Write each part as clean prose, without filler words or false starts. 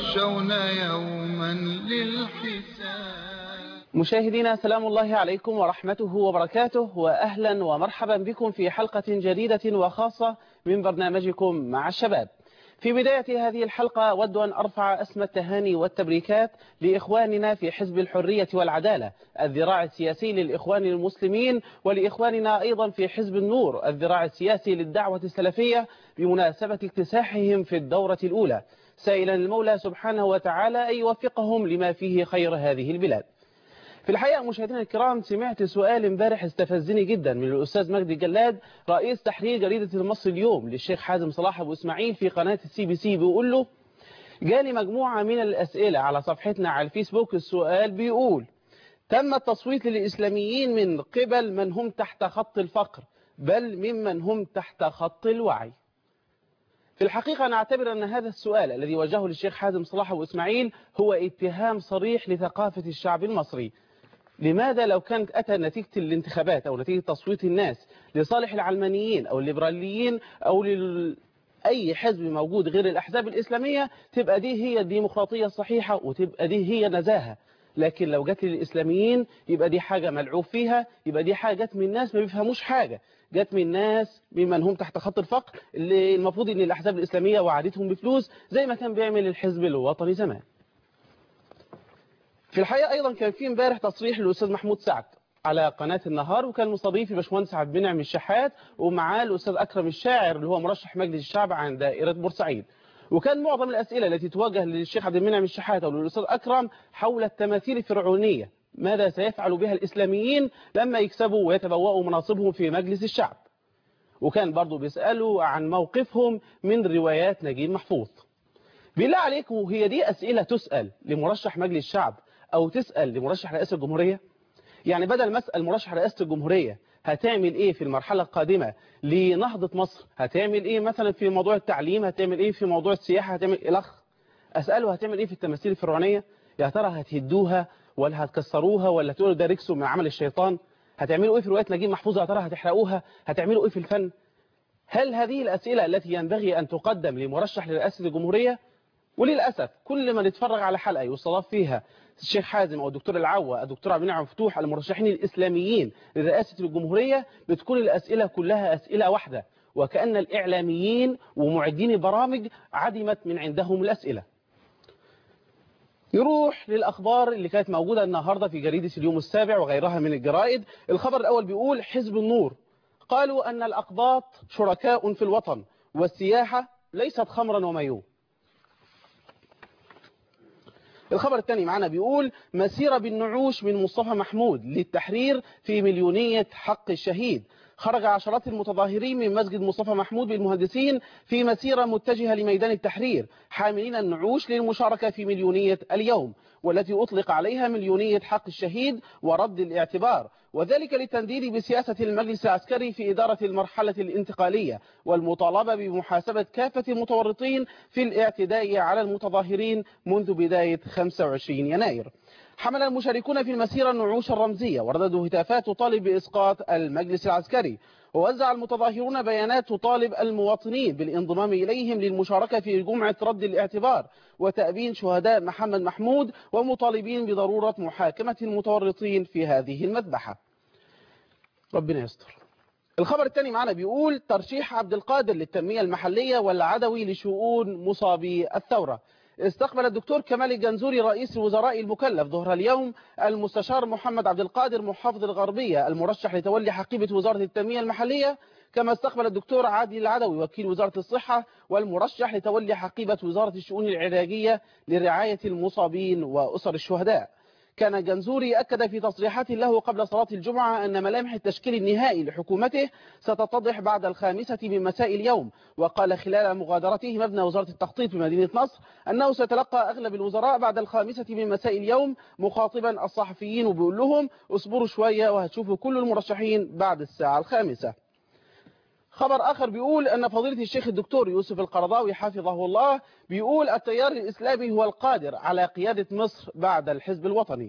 يخشون يوما للحساب. مشاهدينا سلام الله عليكم ورحمته وبركاته، وأهلا ومرحبا بكم في حلقة جديدة وخاصة من برنامجكم مع الشباب. في بداية هذه الحلقة أود أن أرفع أسمى التهاني والتبريكات لإخواننا في حزب الحرية والعدالة الذراع السياسي للإخوان المسلمين، ولإخواننا أيضا في حزب النور الذراع السياسي للدعوة السلفية بمناسبة اكتساحهم في الدورة الأولى، سائلا المولى سبحانه وتعالى أن يوفقهم لما فيه خير هذه البلاد. في الحقيقة مشاهدينا الكرام، سمعت سؤال امبارح استفزني جدا من الأستاذ مجدي جلاد رئيس تحرير جريدة المصري اليوم للشيخ حازم صلاح أبو إسماعيل في قناة CBC، بيقول له: جالي مجموعة من الأسئلة على صفحتنا على الفيسبوك. السؤال بيقول: تم التصويت للإسلاميين من قبل من هم تحت خط الفقر بل ممن هم تحت خط الوعي. في الحقيقة نعتبر أن هذا السؤال الذي وجهه للشيخ حازم صلاح أبو إسماعيل هو اتهام صريح لثقافة الشعب المصري. لماذا لو كانت أتى نتيجة الانتخابات أو نتيجة تصويت الناس لصالح العلمانيين أو الليبراليين أو أي حزب موجود غير الأحزاب الإسلامية، تبقى دي هي الديمقراطية الصحيحة وتبقى دي هي نزاهة. لكن لو جت للإسلاميين يبقى دي حاجة ملعوب فيها، يبقى دي حاجة جت من ناس ما بيفهموش حاجة، جت من ناس ممن هم تحت خط الفقر، اللي المفروض ان الأحزاب الإسلامية وعدتهم بفلوس زي ما كان بيعمل الحزب الوطني زمان. في الحقيقة أيضا كان في امبارح تصريح للأستاذ محمود سعد على قناة النهار، وكان مستضيف الباشمهندس عبد المنعم الشحات ومعاه الأستاذ أكرم الشاعر اللي هو مرشح مجلس الشعب عن دائرة بورسعيد. وكان معظم الأسئلة التي توجه للشيخ عبد المنعم الشحات أو للأستاذ أكرم حول التماثيل الفرعونية، ماذا سيفعل بها الإسلاميين لما يكسبوا ويتبوأوا مناصبهم في مجلس الشعب. وكان برضو بيسألوا عن موقفهم من روايات نجيب محفوظ. بالله عليكم، هي دي أسئلة تسأل لمرشح مجلس الشعب أو تسأل لمرشح رئاسة الجمهورية؟ يعني بدل ما أسأل مرشح رئاسة الجمهورية هتعمل إيه في المرحلة القادمة لنهضة مصر، هتعمل إيه مثلا في موضوع التعليم، هتعمل إيه في موضوع السياحة، هتعمل الأخ أسأله هتعمل إيه في التماثيل الفرعونية؟ يا ترى هتهدوها ولا هتكسروها ولا تقولوا ده ركسوا من عمل الشيطان؟ هتعملوا إيه في رواية نجيب محفوظ؟ يا ترى هتحرقوها؟ هتعملوا إيه في الفن؟ هل هذه الأسئلة التي ينبغي أن تقدم لمرشح لرئاسة الجمهورية؟ وللأسف كل ما نتفرج على حلقة يستضاف فيها الشيخ حازم أو الدكتور العوا الدكتور عبد المنعم فتوح المرشحين الإسلاميين لرئاسة الجمهورية، بتكون الأسئلة كلها أسئلة واحدة، وكأن الإعلاميين ومعدين البرامج عدمت من عندهم الأسئلة. نروح للأخبار اللي كانت موجودة النهاردة في جريدة اليوم السابع وغيرها من الجرائد. الخبر الأول بيقول: حزب النور قالوا أن الأقباط شركاء في الوطن والسياحة ليست خمرا ومايوه. الخبر الثاني معنا بيقول: مسيرة بالنعوش من مصطفى محمود للتحرير في مليونية حق الشهيد. خرج عشرات المتظاهرين من مسجد مصطفى محمود بالمهندسين في مسيرة متجهة لميدان التحرير حاملين النعوش للمشاركة في مليونية اليوم، والتي أطلق عليها مليونية حق الشهيد ورد الاعتبار، وذلك للتنديد بسياسة المجلس العسكري في إدارة المرحلة الانتقالية والمطالبة بمحاسبة كافة المتورطين في الاعتداء على المتظاهرين منذ بداية 25 يناير. حمل المشاركون في المسيرة النعوش الرمزية ورددوا هتافات تطالب بإسقاط المجلس العسكري، ووزع المتظاهرون بيانات تطالب المواطنين بالانضمام إليهم للمشاركة في جمعة رد الاعتبار وتأبين شهداء محمد محمود، ومطالبين بضرورة محاكمة المتورطين في هذه المذبحة. ربنا يستر. الخبر الثاني معنا بيقول: ترشيح عبد القادر للتنمية المحلية والعدوي لشؤون مصابي الثورة. استقبل الدكتور كمال الجنزوري رئيس الوزراء المكلف ظهر اليوم المستشار محمد عبد القادر محافظ الغربية المرشح لتولي حقيبة وزارة التنمية المحلية، كما استقبل الدكتور عادل العدوي وكيل وزارة الصحة والمرشح لتولي حقيبة وزارة الشؤون العلاجية لرعاية المصابين وأسر الشهداء. كان الجنزوري أكد في تصريحات له قبل صلاة الجمعة أن ملامح التشكيل النهائي لحكومته ستتضح بعد 5 من مساء اليوم، وقال خلال مغادرته مبنى وزارة التخطيط بمدينة نصر أنه سيتلقى أغلب الوزراء بعد 5 من مساء اليوم، مخاطبا الصحفيين وبيقول لهم اصبروا شوية وهتشوفوا كل المرشحين بعد الساعة 5. خبر آخر بيقول أن فضيلة الشيخ الدكتور يوسف القرضاوي حفظه الله بيقول: التيار الإسلامي هو القادر على قيادة مصر بعد الحزب الوطني.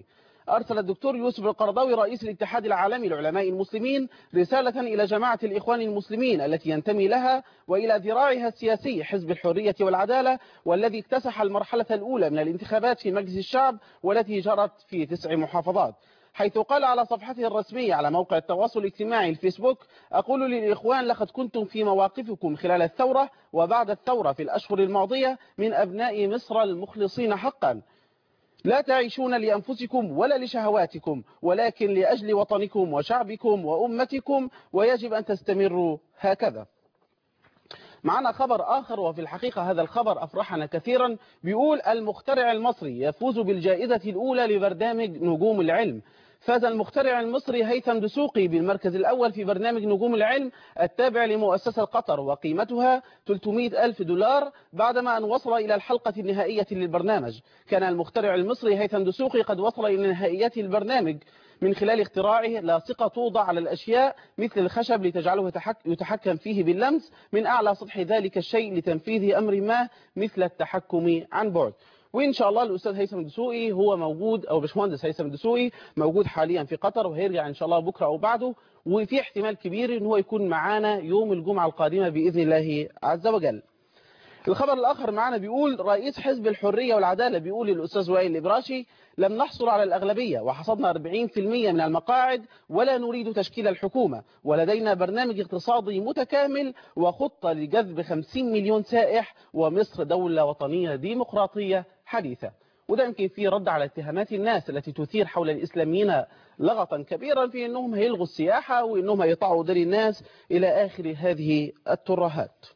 أرسل الدكتور يوسف القرضاوي رئيس الاتحاد العالمي لعلماء المسلمين رسالة إلى جماعة الإخوان المسلمين التي ينتمي لها وإلى ذراعها السياسي حزب الحرية والعدالة، والذي اكتسح المرحلة الأولى من الانتخابات في مجلس الشعب والتي جرت في 9 محافظات، حيث قال على صفحته الرسمية على موقع التواصل الاجتماعي الفيسبوك: أقول للإخوان لقد كنتم في مواقفكم خلال الثورة وبعد الثورة في الأشهر الماضية من أبناء مصر المخلصين حقا، لا تعيشون لأنفسكم ولا لشهواتكم ولكن لأجل وطنكم وشعبكم وأمتكم، ويجب أن تستمروا هكذا. معنا خبر آخر، وفي الحقيقة هذا الخبر أفرحنا كثيرا. بيقول: المخترع المصري يفوز بالجائزة الأولى لبرنامج نجوم العلم. فاز المخترع المصري هيثم دسوقي بالمركز الأول في برنامج نجوم العلم التابع لمؤسسة قطر، وقيمتها 300,000 دولار، بعدما أن وصل إلى الحلقة النهائية للبرنامج. كان المخترع المصري هيثم دسوقي قد وصل إلى نهائيات البرنامج من خلال اختراعه لاصقة توضع على الأشياء مثل الخشب لتجعله يتحكم فيه باللمس من أعلى سطح ذلك الشيء لتنفيذ أمر ما مثل التحكم عن بعد. وإن شاء الله الأستاذ هيثم دسوقي هو موجود، أو باشمهندس هيثم دسوقي موجود حاليا في قطر، وهيرجع إن شاء الله بكرة أو بعده، وفي احتمال كبير إن هو يكون معانا يوم الجمعة القادمة بإذن الله عز وجل. الخبر الآخر معنا بيقول: رئيس حزب الحرية والعدالة بيقول للأستاذ وائل الإبراشي: لم نحصل على الأغلبية وحصدنا 40% من المقاعد ولا نريد تشكيل الحكومة، ولدينا برنامج اقتصادي متكامل وخطة لجذب 50 مليون سائح، ومصر دولة وطنية ديمقراطية حديثة. وده يمكن فيه رد على اتهامات الناس التي تثير حول الإسلاميين لغطا كبيرا في أنهم هيلغوا السياحة وأنهم هيطعوا دار الناس إلى آخر هذه الترهات.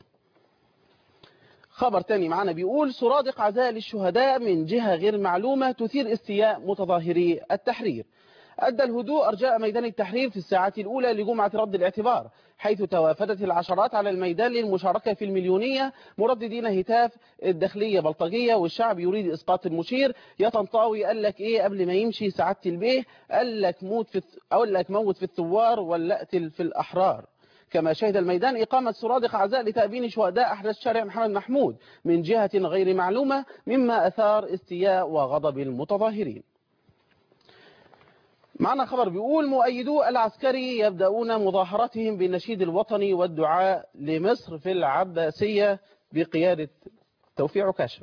خبر تاني معنا بيقول: سرادق عزاء للشهداء من جهة غير معلومة تثير استياء متظاهري التحرير. أدى الهدوء أرجاء ميدان التحرير في الساعات الأولى لجمعة رد الاعتبار، حيث توافدت العشرات على الميدان للمشاركة في المليونية مرددين هتاف الداخلية بلطجية والشعب يريد إسقاط المشير. يا طنطاوي قال لك إيه قبل ما يمشي سعادة البيه؟ قال لك موت في الثوار ولا اقتل في الأحرار. كما شهد الميدان إقامة سرادق عزاء لتأبين شهداء أحداث شارع محمد محمود من جهة غير معلومة، مما أثار استياء وغضب المتظاهرين. معنا خبر بيقول: مؤيدو العسكري يبدأون مظاهرتهم بالنشيد الوطني والدعاء لمصر في العباسية بقيادة توفيق عكاشة.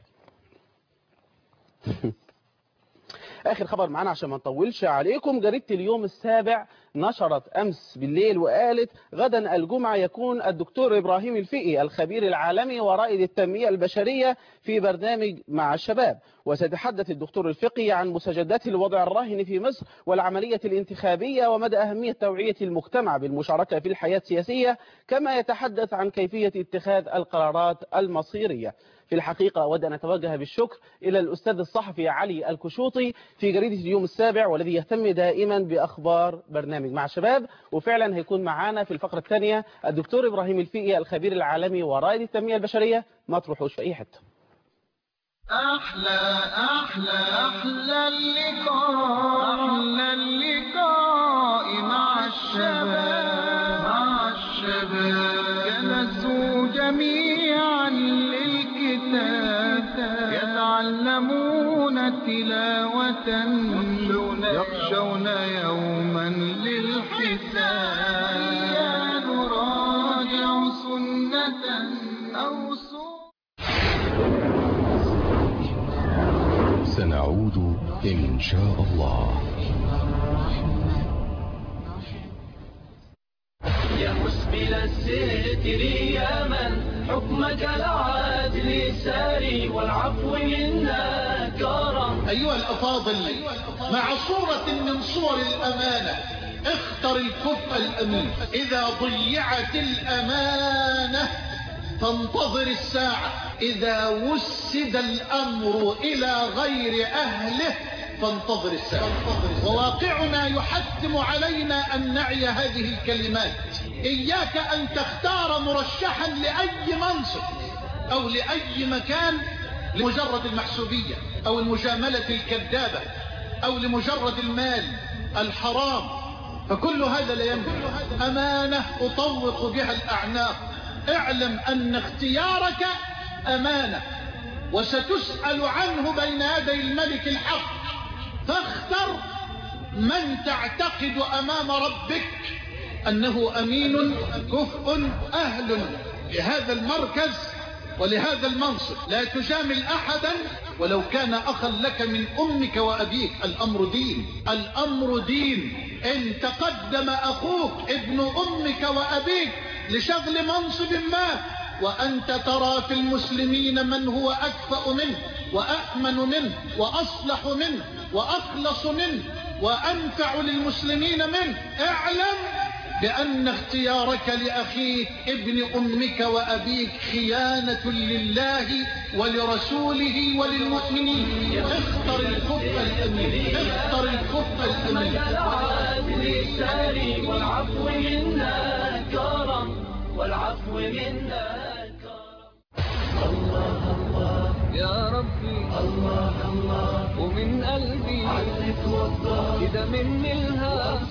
آخر خبر معنا عشان ما نطولش عليكم: جريدة اليوم السابع نشرت أمس بالليل وقالت: غدا الجمعة يكون الدكتور إبراهيم الفقي الخبير العالمي ورائد التنمية البشرية في برنامج مع الشباب، وسيتحدث الدكتور الفقي عن مستجدات الوضع الراهن في مصر والعملية الانتخابية ومدى أهمية توعية المجتمع بالمشاركة في الحياة السياسية، كما يتحدث عن كيفية اتخاذ القرارات المصيرية. في الحقيقة أود أن أتوجه بالشكر إلى الأستاذ الصحفي علي الكشوطي في جريدة اليوم السابع، والذي يهتم دائما بأخبار برنامج مع الشباب. وفعلا هيكون معانا في الفقرة الثانية الدكتور إبراهيم الفقي الخبير العالمي ورائد التنمية البشرية. ما تروحوش في أي حتة. أحلى اللقاء مع الشباب جلسوا جميعا للكتاب يتعلمون تلاوة يخشون يوما للحساب نراجع سنة أو سنعود إن شاء الله. يا مسبل الستر يا من حكمك العدل ساري والعفو منا كرم. أيها الأفاضل، مع صورة من صور الأمانة اختر الكفء الأمين. إذا ضيعت الأمانة فانتظر الساعة، إذا وسد الأمر إلى غير أهله فانتظر الساعة. وواقعنا يحتم علينا أن نعي هذه الكلمات. إياك أن تختار مرشحا لأي منصب أو لأي مكان لمجرد المحسوبية أو المجاملة الكذابة أو لمجرد المال الحرام، فكل هذا لا ينبغي. أمانة أطوق بها الأعناق. اعلم أن اختيارك أمانة وستسأل عنه بين يدي الملك الحق، فاختر من تعتقد أمام ربك أنه أمين كفء أهل لهذا المركز ولهذا المنصب. لا تجامل أحدا ولو كان أخا لك من أمك وأبيك. الأمر دين، الأمر دين. إن تقدم أخوك ابن أمك وأبيك لشغل منصب ما وأنت ترى في المسلمين من هو أكفأ منه وأأمن منه وأصلح منه وأخلص منه وأنفع للمسلمين منه، اعلم بأن اختيارك لأخيك ابن أمك وأبيك خيانة لله ولرسوله وللمؤمنين. اختر الكفء الأمين، اختر الكفء الأمين. والعفو منا كرم، والعفو منا كرم. الله الله يا ربي، الله الله ومن قلبي عليك والله كده مني الهام.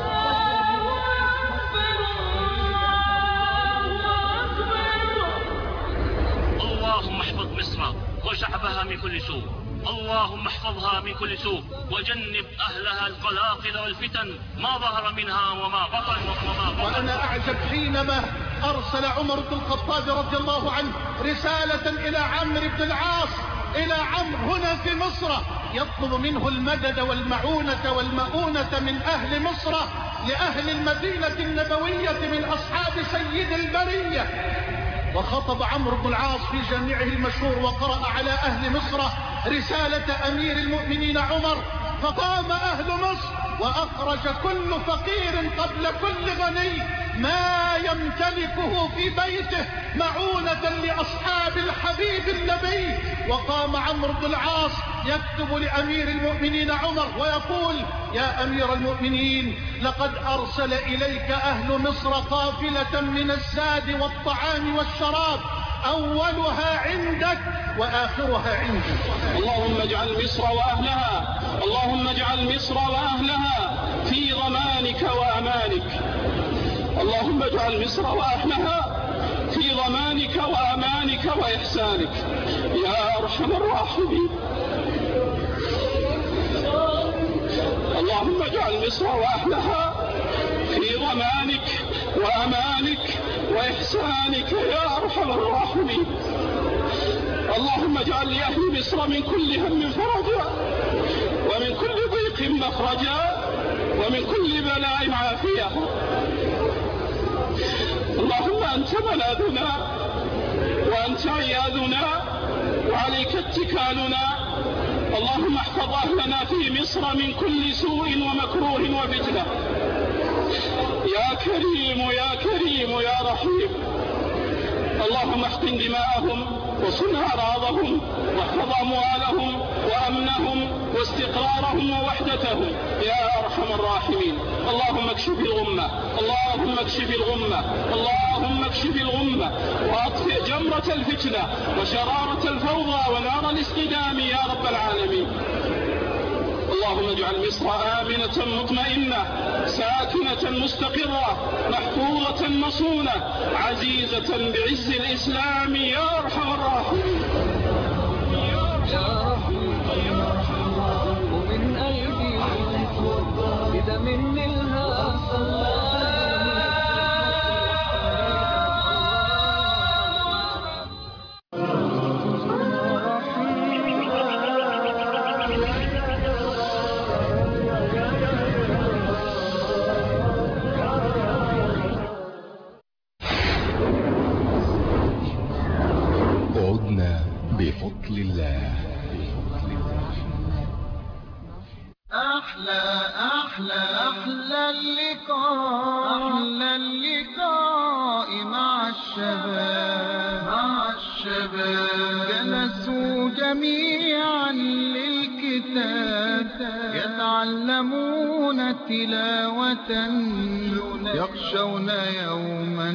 اللهم احفظ مصر وشعبها من كل سوء، اللهم احفظها من كل سوء وجنب أهلها القلاقل والفتن ما ظهر منها وما بطن. وأنا أعجب حينما أرسل عمر بن الخطاب رضي الله عنه رسالة إلى عمرو بن العاص، إلى عمرو هنا في مصر، يطلب منه المدد والمعونة والمؤونة من أهل مصر لأهل المدينة النبوية من أصحاب سيد البرية. وخطب عمرو بن العاص في جامعه المشهور وقرأ على أهل مصر رسالة أمير المؤمنين عمر، فقام أهل مصر وأخرج كل فقير قبل كل غني ما يمتلكه في بيته معونة لأصحاب الحبيب النبي. وقام عمرو بن العاص يكتب لأمير المؤمنين عمر ويقول: يا أمير المؤمنين، لقد أرسل إليك أهل مصر قافلة من الزاد والطعام والشراب، أولها عندك وآخرها عندي. اللهم اجعل مصر وأهلها، اللهم اجعل مصر وأهلها في ضمانك وأمانك. اللهم اجعل مصر وأهلها في ضمانك وأمانك وإحسانك يا أرحم الراحمين. اللهم اجعل مصر وأهلها في ضمانك وأمانك وإحسانك يا أرحم الراحمين. اللهم اجعل لأهل مصر من كل هم فرجا ومن كل ضيق مخرجا ومن كل بلاء عافية. اللهم أنت بلادنا وأنت عياذنا وعليك اتكالنا. اللهم احفظ أهلنا في مصر من كل سوء ومكروه وفتنة يا كريم يا كريم يا رحيم. اللهم احقن دماءهم وصن أعراضهم واحفظ أموالهم وأمنهم واستقرارهم ووحدتهم يا أرحم الراحمين. اللهم اكشف الغمة، اللهم اكشف الغمة، اللهم اكشف الغمة وأطفئ جمرة الفتنة وشرارة الفوضى ونار الاصطدام يا رب العالمين. اللهم اجعل مصر آمنة مطمئنة ساكنة مستقرة محفوظة مصونة عزيزة بعز الإسلام يا أرحم الراحمين. يا رحمن ومن قلبي كده مني الهام. عدنا بفضل الله. أحلى اللقاء، أحلى اللقاء مع الشباب جلسوا جميعا للكتاب يتعلمون تلاوة يخشون يوما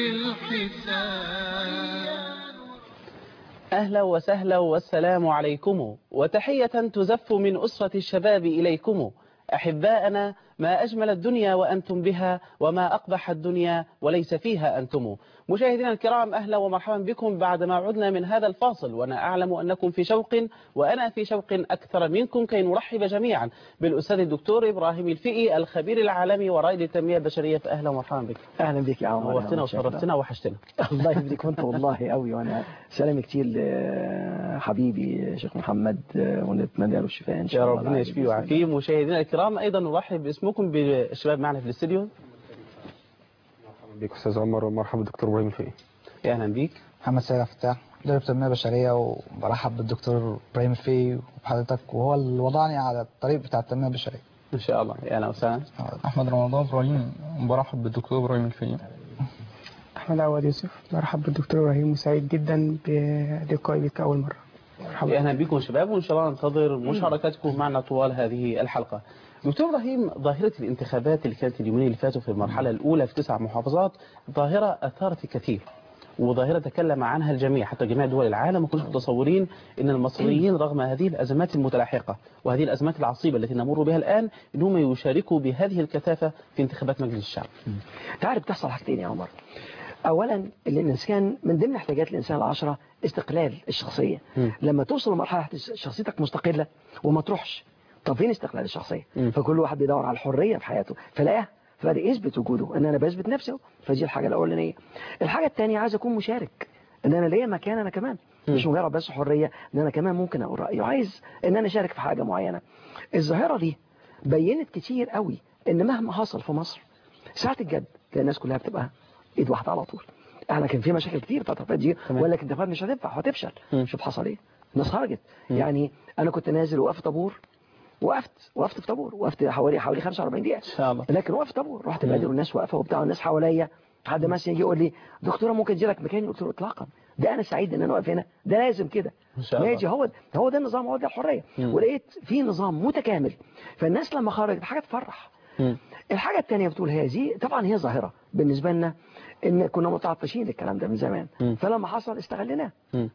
للحساب. أهلا وسهلا والسلام عليكم، وتحية تزف من أسرة الشباب إليكم. أحباءنا، ما أجمل الدنيا وأنتم بها وما أقبح الدنيا وليس فيها أنتم. مشاهدينا الكرام، أهلا ومرحبا بكم بعدما عدنا من هذا الفاصل، وأنا أعلم أنكم في شوق وأنا في شوق أكثر منكم كي نرحب جميعا بالأستاذ الدكتور إبراهيم الفقي الخبير العالمي ورائد التنمية البشرية. فأهلا ومرحبا بك. أهلا بك يا عمر. نورتنا وشرفتنا وحشتنا. الله يبارك وانت والله قوي، وانا سلام كتير لحبيبي شيخ محمد ونتمنى له الشفاء ان شاء الله. يا ربنا يشفيه ويعافيه. مشاهدينا الكرام، ايضا نرحب باسمكم بالشباب معنا في الاستديو. مرحبا بك استاذ عمر، ومرحبا بالدكتور ابراهيم الفقي. اهلا بيك. محمد سيد فتاح، مدرب تنميه بشريه، وبرحب بالدكتور ابراهيم الفقي وبحضرتك، وهو اللي وضعني على الطريق بتاع التنميه البشريه. ان شاء الله. اهلا وسهلا. احمد رمضان ابراهيم، وبرحب بالدكتور ابراهيم الفقي. أحمد عواد يوسف، مرحب بالدكتور إبراهيم، وسعيد جدا بلقائي بك أول مرة. مرحبا. أهلا بكم شباب، وإن شاء الله ننتظر مشاركتكم معنا طوال هذه الحلقة. دكتور إبراهيم، ظاهرة الانتخابات اللي كانت اليومين اللي فاتوا في المرحلة الأولى في 9 محافظات ظاهرة أثارت الكثير، وظاهرة تكلم عنها الجميع، حتى جميع دول العالم ما كناش متصورين أن المصريين رغم هذه الأزمات المتلاحقة وهذه الأزمات العصيبة التي نمر بها الآن أنهم يشاركوا بهذه الكثافة في انتخابات مجلس الشعب. تعرف تحصل حاجتين يا عمر. أولا، الإنسان من ضمن احتياجات الإنسان العشرة استقلال الشخصية. لما توصل لمرحلة شخصيتك مستقلة وما تروحش، طب فين استقلال الشخصية؟ فكل واحد بيدور على الحرية في حياته، فلاقيها فبدأ يثبت وجوده، ان انا بثبت نفسي. فدي الحاجة الأولانية. الحاجة الثانية، عايز أكون مشارك، ان انا ليا مكان انا كمان، مش مجرد بس حرية، ان انا كمان ممكن اقول رأيي، وعايز ان انا اشارك في حاجة معينة. الظاهرة دي بينت كتير قوي ان مهما حصل في مصر ساعة الجد تلاقي الناس كلها بتبقى ايد واحدة على طول. احنا كان في مشاكل كتير في الفترة دي، ولا الانتخابات مش هتنفع وهتفشل. شوف حصل ايه، الناس خرجت. يعني انا كنت نازل وقفت طابور، وقفت في طابور، وقفت حوالي 45 دقيقة ان شاء الله، لكن وقفت طابور، رحت بقدر والناس واقفه وبتاع، والناس حواليا، حد مثلا يجي يقول لي دكتوره ممكن اجي لك مكاني؟ قلت له اطلاقا، ده انا سعيد ان انا واقف هنا، ده لازم كده ماشي، هو ده النظام، هو ده الحريه. ولقيت في نظام متكامل، فالناس لما خرجت حاجه تفرح. الحاجه الثانيه بتقول هذه طبعا هي ظاهره بالنسبه لنا، ان كنا متعطشين للكلام ده من زمان، فلما حصل استغلناه.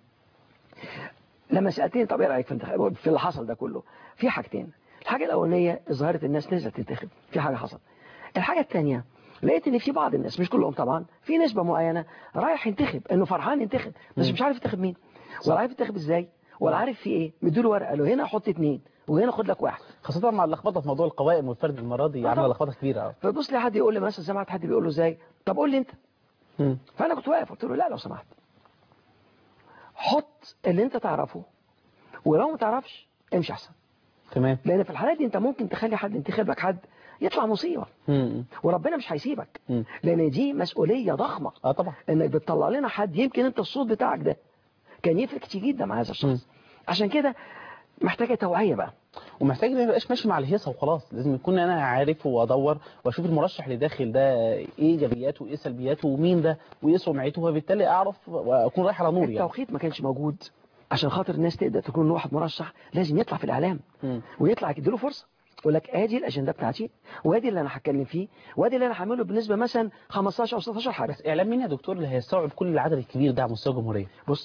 لما سالتني طب ايه رايك في اللي حصل ده كله، في حاجتين. الحاجه الاولانيه ظاهره الناس نزلت تنتخب، في حاجه حصل. الحاجه الثانيه، لقيت ان في بعض الناس، مش كلهم طبعا، في نسبه معينه رايح ينتخب، انه فرحان ينتخب، بس مش عارف ينتخب مين، ولا عارف ينتخب ازاي، ولا عارف في ايه. مديله ورقه له هنا حط 2 وهنا خد لك 1، خاصه مع اللخبطه في موضوع القوائم والفرد المره دي عامله لخبطه كبيره. فبص لي حد يقول لي مثلا، سمعت حد بيقول له ازاي، طب قول لي انت. فانا كنت واقف قلت له لا لو سمحت، حط اللي انت تعرفه، ولو ما تعرفش امشي احسن. تمام. لان في الحالات دي انت ممكن تخلي حد ينتخب لك حد يطلع مصيبه، وربنا مش هيسيبك، لان دي مسؤوليه ضخمه. طبعا، انك بتطلع لنا حد يمكن انت الصوت بتاعك ده كان يفرق كتير جدا مع هذا الشخص. عشان كده محتاجه توعيه بقى، ومحتاج ما يبقاش ماشي مع الهيصه وخلاص، لازم يكون انا عارف وادور واشوف المرشح اللي داخل ده ايه ايجابياته وايه سلبياته ومين ده وايه سمعته، وبالتالي اعرف واكون رايح على نور. التوقيت ما كانش موجود عشان خاطر الناس تقدر تكون ان واحد مرشح لازم يطلع في الاعلام، ويطلع يديله فرصه، يقول لك ادي الاجنده بتاعتي، وادي اللي انا هتكلم فيه، وادي اللي انا هعمله بالنسبه مثلا 15 او 16 حاجه. بس اعلام مين يا دكتور اللي هيستوعب كل العدد الكبير ده على مستوى الجمهوريه؟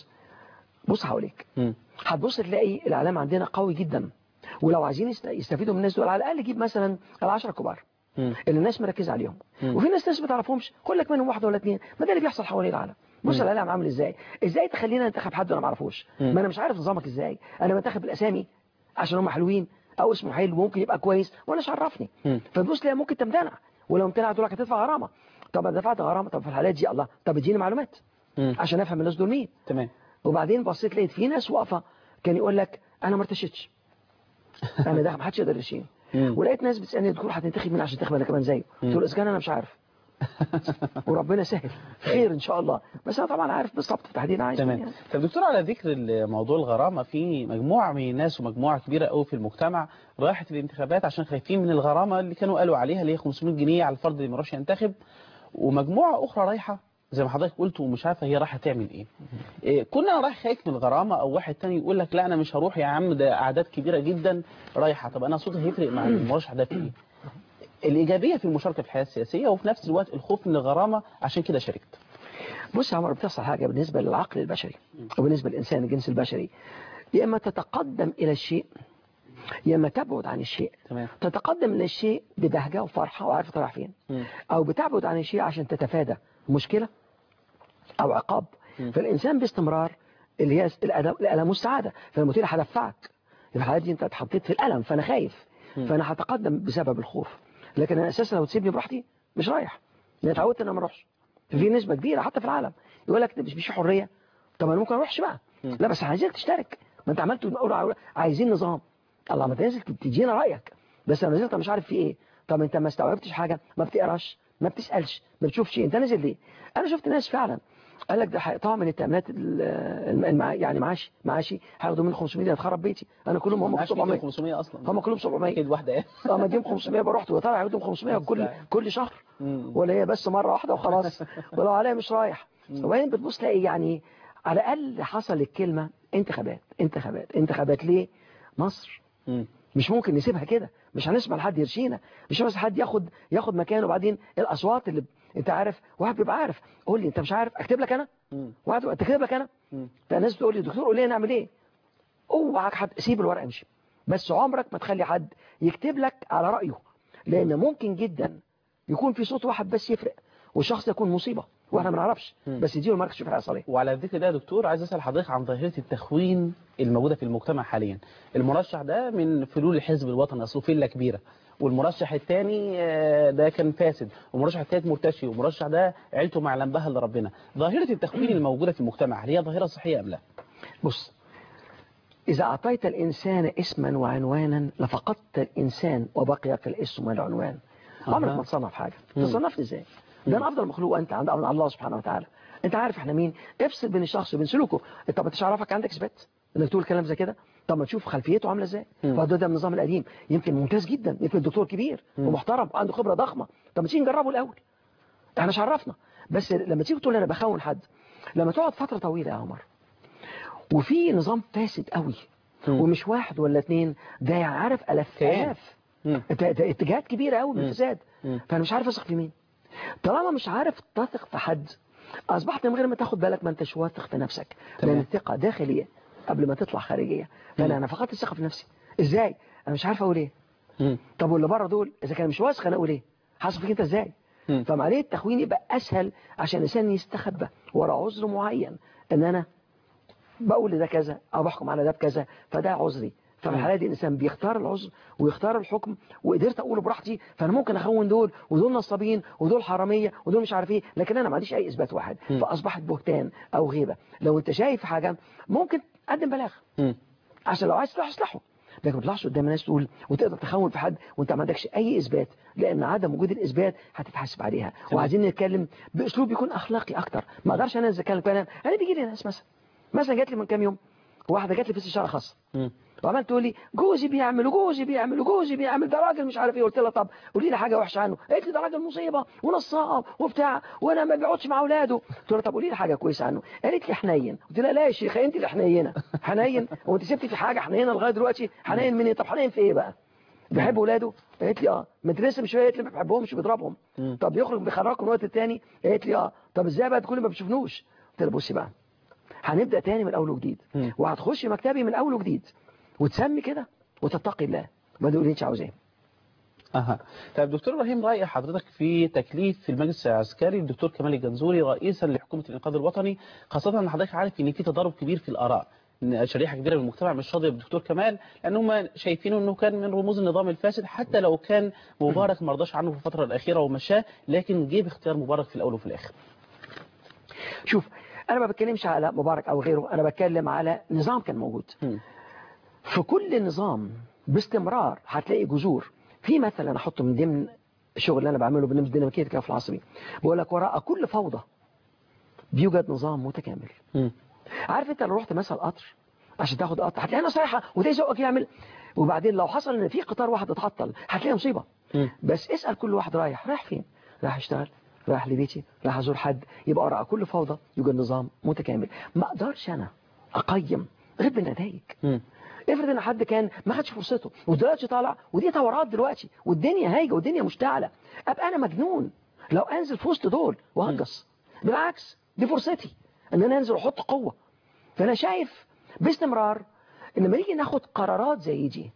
بص هقولك، هتبص تلاقي الاعلام عندنا قوي جدا، ولو عايزين يستفيدوا من الناس دول على الاقل جيب مثلا ال10 كبار اللي الناس مركزه عليهم، وفي ناس ما تعرفهمش، خد لك منهم 1 ولا 2، ما ده اللي بيحصل حوالين العالم. بص الاعلام عامل ازاي تخلينا ننتخب حد انا ما اعرفوش، ما انا مش عارف نظامك ازاي، انا بنتخب الاسامي عشان هم حلوين او اسمه حلو ممكن يبقى كويس وانا مش عرفني. فتبص تلاقي ممكن تمتنع، ولو امتنع تقول لك هتدفع غرامه. طب انا دفعت غرامه، طب في الحالات دي الله، طب اديني معلومات عشان افهم الناس دول مين. تمام. وبعدين بصيت لقيت في ناس واقفه كان يقول لك انا ما ارتشيتش، انا ده ما حدش يقدر يرشيني. ولقيت ناس بتسالني دكتور هتنتخب مين عشان تنتخب انا كمان زيه؟ قلت له اذا كان انا مش عارف وربنا سهل خير ان شاء الله، بس انا طبعا عارف بالظبط تحديدا عايز. تمام. يعني. طب دكتور، على ذكر موضوع الغرامه، في مجموعه من الناس ومجموعه كبيره قوي في المجتمع راحت الانتخابات عشان خايفين من الغرامه اللي كانوا قالوا عليها، اللي هي 500 جنيه على الفرد اللي ما راحش ينتخب، ومجموعه اخرى رايحه زي ما حضرتك قلت ومش عارفه هي رايحه تعمل ايه. كنا رايح خايف من الغرامه، او واحد تاني يقول لك لا انا مش هروح يا عم، ده اعداد كبيره جدا رايحه. طب انا صوتي هيفرق مع المرشح ده في ايه؟ الإيجابية في المشاركة في الحياة السياسية، وفي نفس الوقت الخوف من الغرامة، عشان كده شاركت. بص يا عمر، بتحصل حاجة بالنسبة للعقل البشري وبالنسبة للإنسان الجنس البشري، يا إما تتقدم إلى الشيء يا اما تبعد عن الشيء تمام. تتقدم من الشيء ببهجة وفرحة وعارف رايح فين، او بتبعد عن الشيء عشان تتفادى مشكلة او عقاب. فالانسان باستمرار اللي هي الالم والسعادة، فلما تقول هدفعك في الحالة دي انت اتحطيت في الالم، فانا خايف فانا هتقدم بسبب الخوف. لكن انا اساسا لو تسيبني براحتي مش رايح، لان اتعودت ان انا ما اروحش. في نسبة كبيرة حتى في العالم يقول لك مش حرية، طب انا ممكن اروحش بقى. لا بس عايزينك تشترك، ما انت عملت عايزين نظام. الله ما تنزل تدينا رأيك، بس انا نزلت مش عارف في ايه. طب انت ما استوعبتش حاجة، ما بتقراش، ما بتسألش، ما بتشوفش، انت نازل ليه؟ انا شفت ناس فعلا قال لك ده هيقطعوا من التأمينات يعني معاشي هياخدوا من 500 هتخرب بيتي. انا كلهم هم 700 500 اصلا، هم كلهم 700 اكيد واحده ايه ما اديهم 500 برحت وطالع هياخدهم 500 كل شهر، ولا هي بس مرة واحدة وخلاص ولو عليها مش رايح. وبعدين بتبص تلاقي يعني على الاقل حصل الكلمة انتخابات ليه؟ مصر مش ممكن نسيبها كده، مش هنسمع لحد يرشينا، مش بس حد ياخد مكانه. وبعدين الاصوات اللي انت عارف، واحد بيبقى عارف قول لي انت مش عارف اكتب لك انا، واحد اكتب لك انا. فالناس بتقول لي دكتور قول لي نعمل ايه؟ اوعك سيب الورقه امشي، بس عمرك ما تخلي حد يكتب لك على رايه، لان ممكن جدا يكون في صوت واحد بس يفرق والشخص يكون مصيبه واحنا ما نعرفش، بس يديله المركز شوف هيحصل ايه. وعلى الذكر ده يا دكتور عايز اسال حضرتك عن ظاهره التخوين الموجوده في المجتمع حاليا. المرشح ده من فلول الحزب الوطني، اصله فيلا كبيره، والمرشح الثاني ده كان فاسد، والمرشح الثالث مرتشي، والمرشح ده عيلته ما يعلم بها الا ربنا. ظاهره التخوين الموجوده في المجتمع هل هي ظاهره صحيه ام لا؟ بص، إذا أعطيت الإنسان اسما وعنوانا لفقدت الإنسان وبقي كالاسم والعنوان. عمرك ما تصنف حاجة، تصنفني إزاي؟ ده أنا أفضل مخلوق أنت عند الله سبحانه وتعالى. أنت عارف إحنا مين؟ افصل بين الشخص وبين سلوكه. أنت ما تعرفك عندك إثبات إنك تقول كلام زي كده؟ طب ما تشوف خلفيته عاملة إزاي؟ فده من النظام القديم يمكن ممتاز جدا، يمكن دكتور كبير ومحترم وعنده خبرة ضخمة. طب ما تيجي نجربه الأول، إحنا مش عرفنا. بس لما تيجي تقول أنا بخون حد، لما تقعد فترة طويلة يا عمر وفي نظام فاسد قوي ومش واحد ولا اثنين، ده يعني عارف الاف اتجاهات كبيره قوي من الفساد، فانا مش عارف اثق في مين. طالما مش عارف تثق في حد اصبحت من غير ما تاخد بالك ما انتش واثق في نفسك، لان الثقه داخليه قبل ما تطلع خارجيه. فانا فقدت الثقه في نفسي. ازاي؟ انا مش عارف اقول ايه. طب واللي بره دول اذا كان مش واثق انا اقول ايه؟ حاسس فيك انت ازاي؟ فعمليه التخوين يبقى اسهل عشان الانسان يستخبى ورا عذر معين، ان انا بقول لده كذا او بحكم على ده بكذا فده عذري. ففي الحالة دي الإنسان بيختار العذر ويختار الحكم، وقدرت أقوله براحتي، فأنا ممكن أخون دول ودول نصابين ودول حرامية ودول مش عارف إيه، لكن أنا ما عنديش أي إثبات واحد، فأصبحت بهتان أو غيبة. لو أنت شايف حاجة ممكن تقدم بلاغ عشان لو عايز تروح اصلحه، لكن ما تطلعش قدام الناس تقول وتقدر تخون في حد وأنت ما عندكش أي إثبات، لأن عدم وجود الإثبات هتتحاسب عليها. وعايزين نتكلم بأسلوب يكون أخلاقي أكتر. ما أقدرش أنا أتكلم كلام. أنا بيجي لي ناس مثلا جات لي من كام يوم واحدة جات لي في استشارة خاصة وعملت تقول لي جوزي بيعمل ده راجل مش عارف ايه. قلت لها طب قولي لي حاجه وحشه عنه. قالت لي ده راجل مصيبه ونصاب وبتاع وانا ما بيقعدش مع اولاده. قلت لها طب قولي لي حاجه كويسه عنه. قالت لي حنين. قلت لها لا يا شيخه انت اللي حنينه. حنين وانت سبتي في حاجه حنينه لغايه دلوقتي؟ حنين من ايه؟ طب حنين في ايه بقى؟ بيحب اولاده؟ قالت لي ما انت لسه من شويه قالت لي ما بحبهمش وبيضربهم. طب بيخرج بيخرجكم من وقت الثاني؟ قالت لي طب ازاي بقى كل ما بتشوفنوش؟ قلت لها بصي بقى هنبدا تاني من اول وجديد وهتخشي مكتبي من اول وجديد وتسمي كده وتتقي الله ما تقولي انت عاوز ايه. طيب دكتور ابراهيم، راي حضرتك في تكليف في المجلس العسكري الدكتور كمال الجنزوري رئيسا لحكومه الانقاذ الوطني، خاصه ان حضرتك عارف ان في تضارب كبير في الاراء، ان شريحه كبيره من المجتمع مش راضيه بالدكتور كمال لان هم شايفينه انه كان من رموز النظام الفاسد، حتى لو كان مبارك ما رضاش عنه في الفتره الاخيره ومشاه، لكن جه باختيار مبارك في الاول وفي الاخر. شوف انا ما بتكلمش على مبارك او غيره، انا بتكلم على نظام كان موجود. في كل نظام باستمرار هتلاقي جذور. في مثلا احطه من ضمن الشغل اللي انا بعمله برنامج ديناميكيه الكفاءه العصبي، بقول لك وراء كل فوضى بيوجد نظام متكامل. عارف انت لو رحت مثلا قطر عشان تاخد قطر هتلاقي ناس رايحه وده يزقك يعمل، وبعدين لو حصل ان في قطار واحد اتعطل هتلاقي مصيبه. بس اسال كل واحد رايح فين؟ رايح اشتغل، رايح لبيتي، رايح ازور حد. يبقى وراء كل فوضى يوجد نظام متكامل. ما اقدرش انا اقيم غير بالنتائج. افرض ان حد كان ما خدش فرصته ودلوقتي طالع ودي ثورات دلوقتي والدنيا هايجه والدنيا مشتعله، ابقى انا مجنون لو انزل في وسط دول وهجص. بالعكس دي فرصتي ان انا انزل واحط قوه. فانا شايف باستمرار ان لما نيجي ناخد قرارات زي دي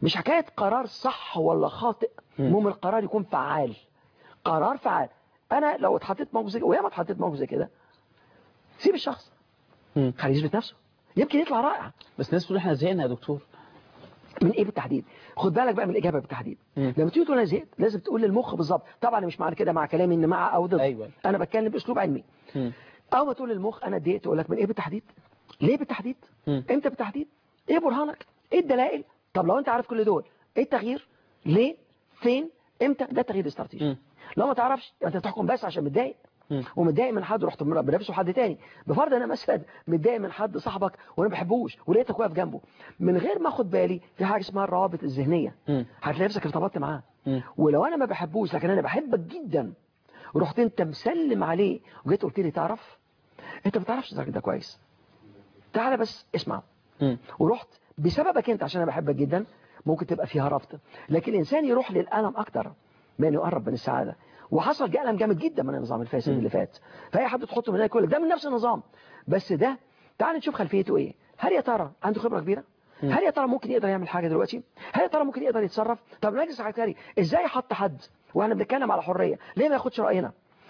مش حكاية قرار صح ولا خاطئ، المهم القرار يكون فعال، قرار فعال. انا لو اتحطيت موقف زي كده، ويا ما اتحطيت موقف زي كده، سيب الشخص خليه يثبت نفسه، يمكن يطلع رائع. بس الناس تقول احنا زهقنا يا دكتور. من ايه بالتحديد؟ خد بالك بقى من الاجابه بالتحديد. لما تيجي تقول انا زهقت لازم تقول للمخ بالظبط. طبعا مش معنى كده مع كلامي ان مع او ضد. أيوة. انا بتكلم باسلوب علمي. اول ما تقول للمخ انا اتضايقت، اقول لك من ايه بالتحديد؟ ليه بالتحديد؟ امتى بالتحديد؟ ايه برهانك؟ ايه الدلائل؟ طب لو انت عارف كل دول، ايه التغيير؟ ليه؟ فين؟ امتى؟ ده تغيير استراتيجي. لو ما تعرفش انت بتحكم بس عشان متضايق، ومتضايق من حد ورحت بنفسه حد تاني. بفرض انا مثلا متضايق من حد صاحبك وانا ما بحبوش ولقيتك واقف جنبه، من غير ما اخد بالي في حاجه اسمها الروابط الذهنيه، هتلاقي نفسك ارتبطت معاه. ولو انا ما بحبوش لكن انا بحبك جدا، ورحت انت مسلم عليه وجيت قلت لي تعرف انت ما بتعرفش الراجل ده كويس، تعالى بس اسمع، ورحت بسببك انت عشان انا بحبك جدا، ممكن تبقى فيها ربط. لكن الانسان يروح للالم اكتر من انه يقرب من السعاده. وحصل ألم جامد جدا من النظام الفاسد اللي فات، فأي حد تحطه من هناك يقول لك ده من نفس النظام. بس ده تعال نشوف خلفيته ايه. هل يا ترى عنده خبرة كبيرة؟ هل يا ترى ممكن يقدر يعمل حاجة دلوقتي؟ هل يا ترى ممكن يقدر يتصرف؟ طب المجلس العسكري ازاي حط حد واحنا بنتكلم على حرية ليه ما ياخدش رأينا؟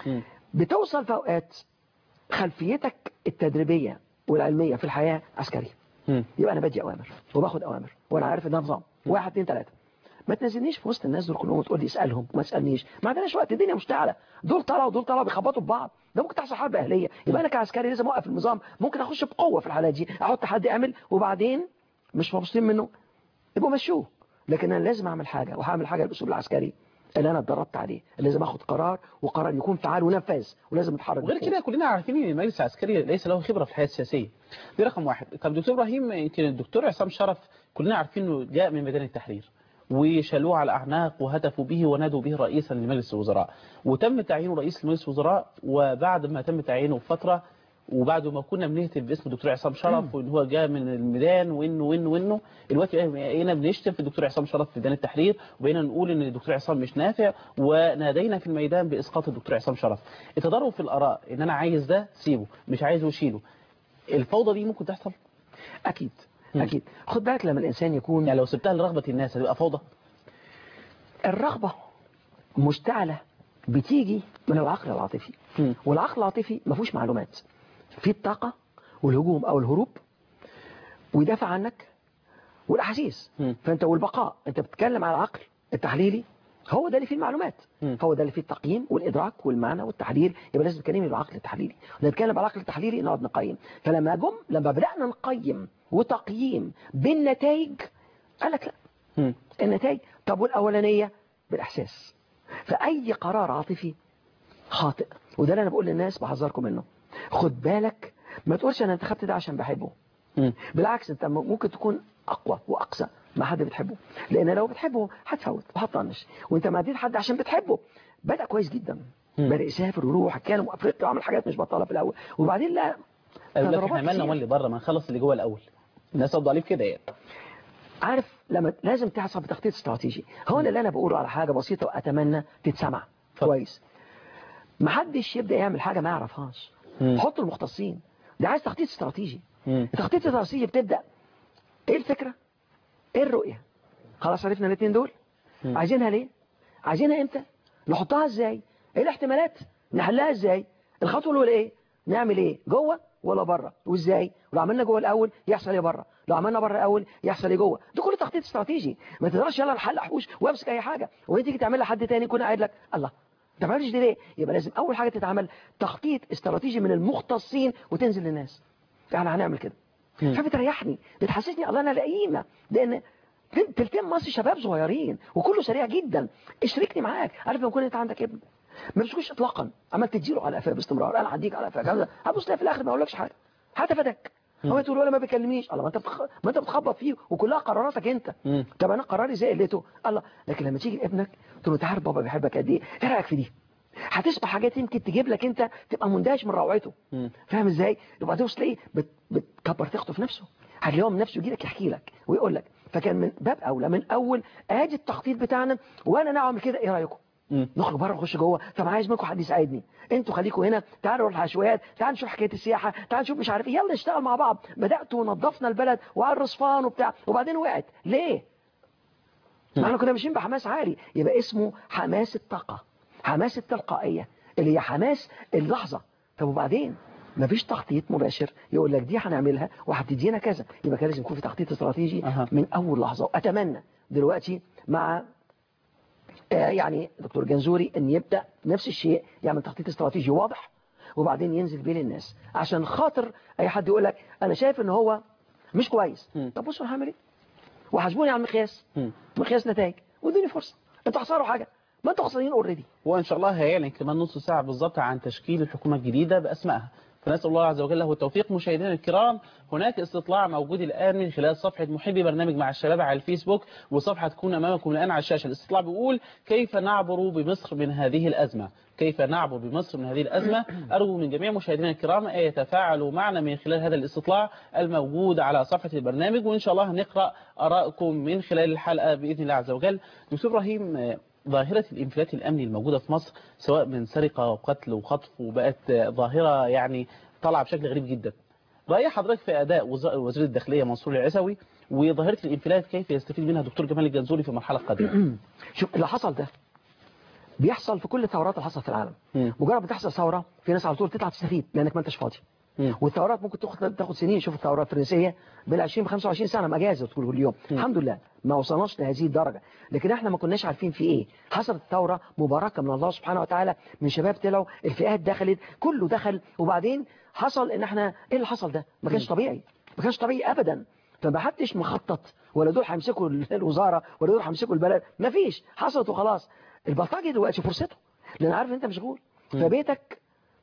بتوصل في اوقات خلفيتك التدريبية والعلمية في الحياة عسكري، يبقى انا بدي اوامر وباخد اوامر وانا عارف ان ده نظام 1 2 3. ما تنزلنيش في وسط الناس دول كلهم وتقول لي اسالهم وما تسالنيش، ما عندناش وقت، الدنيا مشتعله، دول طلعوا ودول طلعوا بيخبطوا في بعض، ده ممكن تحصل حرب اهليه. يبقى انا كعسكري لازم اوقف النظام، ممكن اخش بقوه في الحالات دي، احط حد يعمل وبعدين مش مبسوطين منه يبقوا مشوه. لكن انا لازم اعمل حاجه، وهعمل حاجه بالاسلوب العسكري اللي انا اتدربت عليه، لازم اخد قرار وقرار يكون فعال ونفاذ ولازم اتحرك. وغير كده كلنا عارفين ان المجلس العسكري ليس له خبره في الحياه السياسيه، دي رقم 1. طب دكتور ابراهيم، يمكن الدكتور عصام شرف كلنا عارفين انه جاء من ميدان التحرير وشالوه على الأعناق وهتفوا به ونادوا به رئيسا لمجلس الوزراء، وتم تعيينه رئيس لمجلس الوزراء. وبعد ما تم تعيينه بفترة وبعد ما كنا بنهتف باسم الدكتور عصام شرف وان هو جاء من الميدان وانه دلوقتي بقينا بنشتم في الدكتور عصام شرف في ميدان التحرير، وبقينا نقول ان الدكتور عصام مش نافع، ونادينا في الميدان باسقاط الدكتور عصام شرف. التضارب في الآراء ان انا عايز ده سيبه، مش عايزه شيله، الفوضى دي ممكن تحصل؟ اكيد اكيد. خد بالك لما الانسان يكون يعني لو سبتها لرغبة الناس هتبقى فوضى. الرغبة مشتعلة بتيجي من العقل العاطفي، والعقل العاطفي ما فيهوش معلومات، في الطاقة والهجوم او الهروب ويدافع عنك والاحاسيس. فانت والبقاء، انت بتتكلم على العقل التحليلي، هو ده اللي فيه المعلومات، هو ده اللي فيه التقييم والادراك والمعنى والتحليل. يبقى لازم نتكلم بالعقل التحليلي، نتكلم على العقل التحليلي نقعد نقيم. فلما بدأنا نقيم وتقييم بالنتائج قال لك لا، النتائج. طب والاولانيه بالاحساس. فاي قرار عاطفي خاطئ، وده اللي انا بقول للناس بحذركم منه. خد بالك ما تقولش انا انتخبت ده عشان بحبه، بالعكس انت ممكن تكون اقوى واقسى مع حد بتحبه، لان لو بتحبه هتفوت وهتطنش. وانت ما اديت حد عشان بتحبه بدأ كويس جدا، بدأ يسافر ويروح اتكلم وافريقيا وعمل حاجات مش بطاله في الاول، وبعدين لا احنا عملنا اللي بره، ما نخلص اللي جوه الاول. الناس ضعيف عليه كده يعني. عارف لما لازم تحصل بتخطيط استراتيجي. هو اللي انا بقوله على حاجه بسيطه واتمنى تتسمع كويس. ما حدش يبدا يعمل حاجه ما يعرفهاش، حط المختصين. ده عايز تخطيط استراتيجي. التخطيط الاستراتيجي بتبدا ايه الفكره، ايه الرؤيه، خلاص عرفنا الاثنين دول، عايزينها ليه، عايزينها امتى، نحطها ازاي، ايه الاحتمالات، نحلها ازاي، الخطوه الاولى ايه، نعمل ايه جوه ولا بره، وازاي، ولو عملنا جوه الاول يحصل ايه بره، لو عملنا بره الاول يحصل ايه جوه. ده كله تخطيط استراتيجي. ما تقدرش يلا نحل حوش وامسك اي حاجه وانت تيجي تعملها حد تاني يكون قاعد لك الله انت ما عملتش دي ليه. يبقى لازم اول حاجه تتعمل تخطيط استراتيجي من المختصين وتنزل للناس احنا هنعمل كده. فبتريحني، بتحسسني الله انا لقيمه، لان تلتين مصر شباب صغيرين وكله سريع جدا. اشركني معاك. عارف لما يكون انت عندك ابن ما بتسكتش اطلاقا، عمال تديله على قفاه باستمرار، انا هديك على قفاه، هتبص في الاخر ما اقولكش حاجه حتى فدك. هو تقول ولا ما بيكلمنيش، الله ما انت بتخبط فيه وكلها قراراتك انت. طب انا قراري زي قلته الله. لكن لما تيجي لابنك تقول له انت عارف بابا بيحبك قد ايه رايك في دي، هتسمع حاجات يمكن تجيب لك انت تبقى مندهش من روعته. فاهم ازاي؟ يبقى توصل تلاقيه بتكبر تخطف نفسه، هتلاقيه من نفسه يجي لك يحكي لك ويقول لك. فكان من باب اولى من اول ادي التخطيط بتاعنا، وانا نعمل كده ايه رايكم؟ نخرج بره نخش جوه. طب عايز منكم حد يساعدني، انتوا خليكم هنا، تعالوا نروح الحشوات، تعالوا نشوف حكايه السياحه، تعالوا نشوف مش عارف ايه، يلا نشتغل مع بعض. بدات ونظفنا البلد وعلى الرصفان وبتاع، وبعدين وقعت ليه؟ ما احنا كنا ماشيين بحماس عالي، يبقى اسمه حماس الطاقة، حماس التلقائية اللي هي حماس اللحظة. طب وبعدين مفيش تخطيط مباشر يقول لك دي هنعملها وهتدينا كذا، يبقى كان لازم يكون في تخطيط استراتيجي من اول لحظة. واتمنى دلوقتي مع يعني دكتور جنزوري ان يبدأ نفس الشيء، يعمل تخطيط استراتيجي واضح وبعدين ينزل بيه للناس، عشان خاطر اي حد يقول لك انا شايف ان هو مش كويس. طب بصوا انا هعمل ايه، وحاسبوني على المقياس، مقياس نتائج، وادوني فرصه. انتوا خسروا حاجه؟ ما انتوا خسرانين اوريدي. وان شاء الله هيعلن كمان نص ساعه بالظبط عن تشكيل الحكومه الجديده باسمائها، فنسال الله عز وجل له التوفيق. مشاهدينا الكرام، هناك استطلاع موجود الان من خلال صفحه محبي برنامج مع الشباب على الفيسبوك، وصفحه تكون امامكم الان على الشاشه. الاستطلاع بيقول: كيف نعبر بمصر من هذه الازمه؟ كيف نعبر بمصر من هذه الازمه؟ ارجو من جميع مشاهدينا الكرام ان يتفاعلوا معنا من خلال هذا الاستطلاع الموجود على صفحه البرنامج، وان شاء الله هنقرا ارائكم من خلال الحلقه باذن الله عز وجل. دكتور ابراهيم، ظاهرة الانفلات الأمني الموجودة في مصر سواء من سرقة وقتل وخطف، وبقت ظاهرة يعني طالعة بشكل غريب جدا. رأي حضرتك في أداء وزير الداخلية منصور العسوي وظاهرة الانفلات كيف يستفيد منها دكتور جمال الجنزوري في المرحلة القادمة؟ شوف اللي حصل ده بيحصل في كل الثورات اللي حصلت في العالم. مجرد ما تحصل ثورة في ناس على طول تطلع تستفيد لأنك ما انتش فاضي. والثورات ممكن تاخد سنين. شوف الثورات الفرنسيه بين 20 و25 سنه مجازه تقول اليوم. الحمد لله ما وصلناش لهذه الدرجه، لكن احنا ما كناش عارفين في ايه. حصلت الثوره مباركه من الله سبحانه وتعالى، من شباب طلعوا، الفئات دخلت، كله دخل، وبعدين حصل ان احنا ايه اللي حصل ده؟ ما كانش طبيعي، ما كانش طبيعي ابدا. فما حدش مخطط، ولا دول هيمسكوا الوزاره ولا دول هيمسكوا البلد، ما فيش، حصلت وخلاص. البلطجي دلوقتي فرصته، لان عارف انت مشغول، فبيتك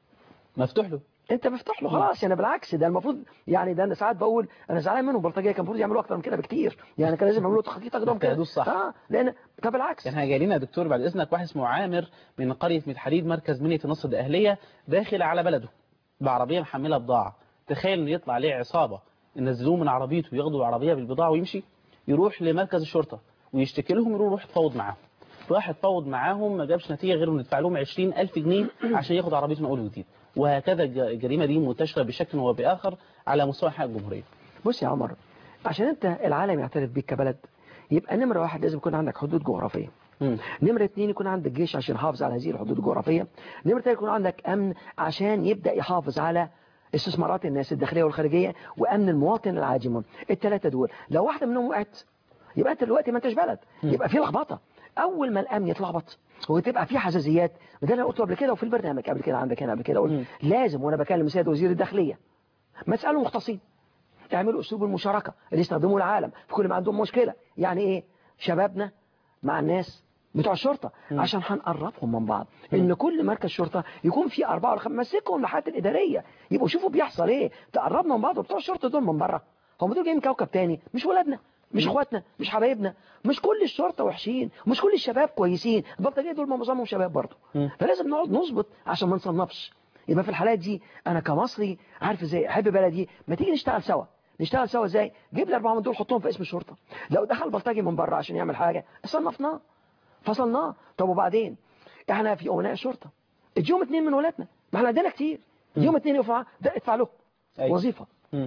مفتوح له، انت مفتوح له خلاص. يعني بالعكس ده المفروض، يعني ده انا ساعات بقول انا زعلان منهم، بلطجيه كان المفروض يعملوا اكتر من كده بكتير، يعني كان لازم يعملوا تخطيط اقدام كده صح. لان طب بالعكس. احنا جاي لنا يا دكتور بعد اذنك واحد اسمه عامر من قريه ميت حديد مركز منيه النصر الاهليه، داخل على بلده بعربيه محمله بضاعه. تخيل انه يطلع عليه عصابه ينزلوه من عربيته وياخدوا العربيه بالبضاعه ويمشي، يروح لمركز الشرطه ويشتكي لهم، يروح يتفاوض معاهم. راح يتفاوض معاهم ما جابش نتيجه غير انه يدفع لهم 20,000 جنيه عشان ياخد عربيته من اول وجديد. وهكذا الجريمه دي منتشره بشكل وباخر على مستوى انحاء الجمهوريه. بص يا عمر، عشان انت العالم يعترف بيك كبلد، يبقى نمره واحد لازم يكون عندك حدود جغرافيه. نمره اثنين يكون عندك جيش عشان يحافظ على هذه الحدود الجغرافيه. نمره ثلاثه يكون عندك امن عشان يبدا يحافظ على استثمارات الناس الداخليه والخارجيه، وامن المواطن العاجم. الثلاثه دول لو واحده منهم وقعت يبقى انت دلوقتي ما انتش بلد، يبقى في لخبطه. اول ما الامن يتلخبط وتبقى في حساسيات، وده انا قلته قبل كده وفي البرنامج قبل كده عندك هنا قبل كده قلت لازم، وانا بكلم السيد وزير الداخليه، ما تسالوا مختصين، اعملوا اسلوب المشاركه اللي يستخدموه العالم في كل ما عندهم مشكله. يعني ايه؟ شبابنا مع الناس بتوع الشرطه، عشان هنقربهم من بعض. ان كل مركز شرطه يكون فيه 4 ولا 5 ماسكهم لحد الاداريه، يبقوا شوفوا بيحصل ايه، تقربنا من بعض. وبتوع الشرطه دول من بره هم دول جايين من كوكب تاني، مش ولادنا، مش اخواتنا، مش حبايبنا. مش كل الشرطه وحشين، مش كل الشباب كويسين، البلطجيه دول معظمهم شباب برضه. فلازم نقعد نظبط عشان ما نصنفش. يبقى في الحالات دي انا كمصري عارف ازاي احب بلدي، ما تيجي نشتغل سوا. نشتغل سوا ازاي؟ جيب لي 4 من دول حطهم في اسم الشرطه. لو دخل بلطجي من بره عشان يعمل حاجه صنفناه فصلناه. طب وبعدين احنا في امناء الشرطه اديهم 2 من ولادنا، ما احنا عندنا كتير، اديهم 2 ينفع ده ادفع له وظيفه.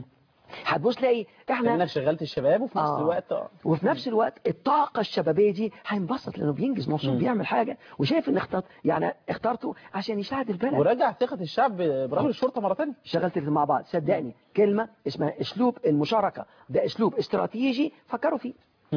هتبص تلاقي احنا انك شغلت الشباب وفي نفس الوقت وفي نفس الوقت الطاقه الشبابيه دي هينبسط لانه بينجز مبسوط بيعمل حاجه وشايف ان اخترته عشان يساعد البلد ورجع ثقه الشعب برجل الشرطه مره ثانيه. شغلت مع بعض صدقني كلمه اسمها اسلوب المشاركه، ده اسلوب استراتيجي فكروا فيه.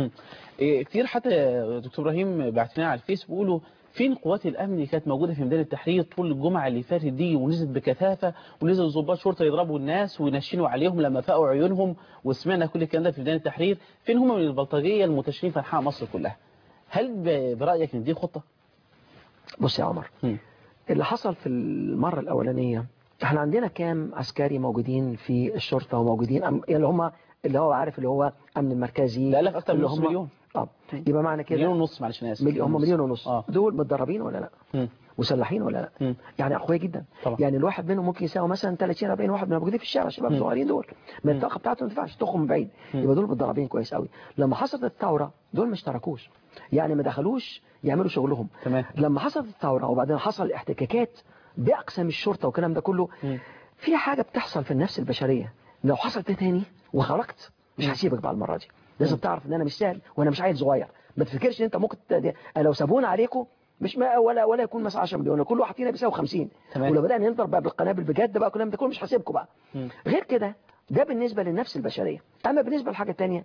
كتير حتى دكتور ابراهيم بعت لنا على الفيس بيقولوا فين قوات الامن اللي كانت موجوده في ميدان التحرير طول الجمعه اللي فاتت دي، ونزلت بكثافه، ونزل ضباط شرطه يضربوا الناس وينشنوا عليهم لما فاقوا عيونهم، وسمعنا كل الكلام ده في ميدان التحرير. فين هم من البلطجيه المنتشرين في انحاء مصر كلها؟ هل برايك ان دي خطه؟ بص يا عمر، اللي حصل في المره الاولانيه احنا عندنا كام عسكري موجودين في الشرطه وموجودين اللي هو عارف اللي هو امن المركزي، لا اكتر من نص مليون. يبقى معنى كده 1.5 مليون، معلش انا اسف، هم 1.5 مليون. دول متدربين ولا لا؟ مسلحين ولا لا؟ يعني اقوياء جدا طبعا. يعني الواحد منهم ممكن يساوي مثلا 30 40 واحد من الموجودين في الشارع، الشباب الصغيرين دول من الطاقه بتاعتهم ما تنفعش تخرج من بعيد. يبقى دول متدربين كويس قوي. لما حصلت الثوره دول ما اشتركوش، يعني ما دخلوش يعملوا شغلهم. تمام. لما حصلت الثوره وبعدين حصل احتكاكات باقسام الشرطه والكلام ده كله، في حاجه بتحصل في النفس البشريه، لو حصلت تاني وخرجت مش هسيبك بقى المره دي. لازم تعرف ان انا مش سهل وانا مش عيل صغير. ما تفكرش ان انت ممكن لو سابونا عليكم مش ما ولا يكون مثلا 10 مليون، كل واحد فينا بيساوي 50. ولو بدأنا نضرب بقى بالقنابل بجد بقى كلام ده كله مش هسيبكم بقى. غير كده ده بالنسبة للنفس البشرية. اما بالنسبة للحاجة الثانيه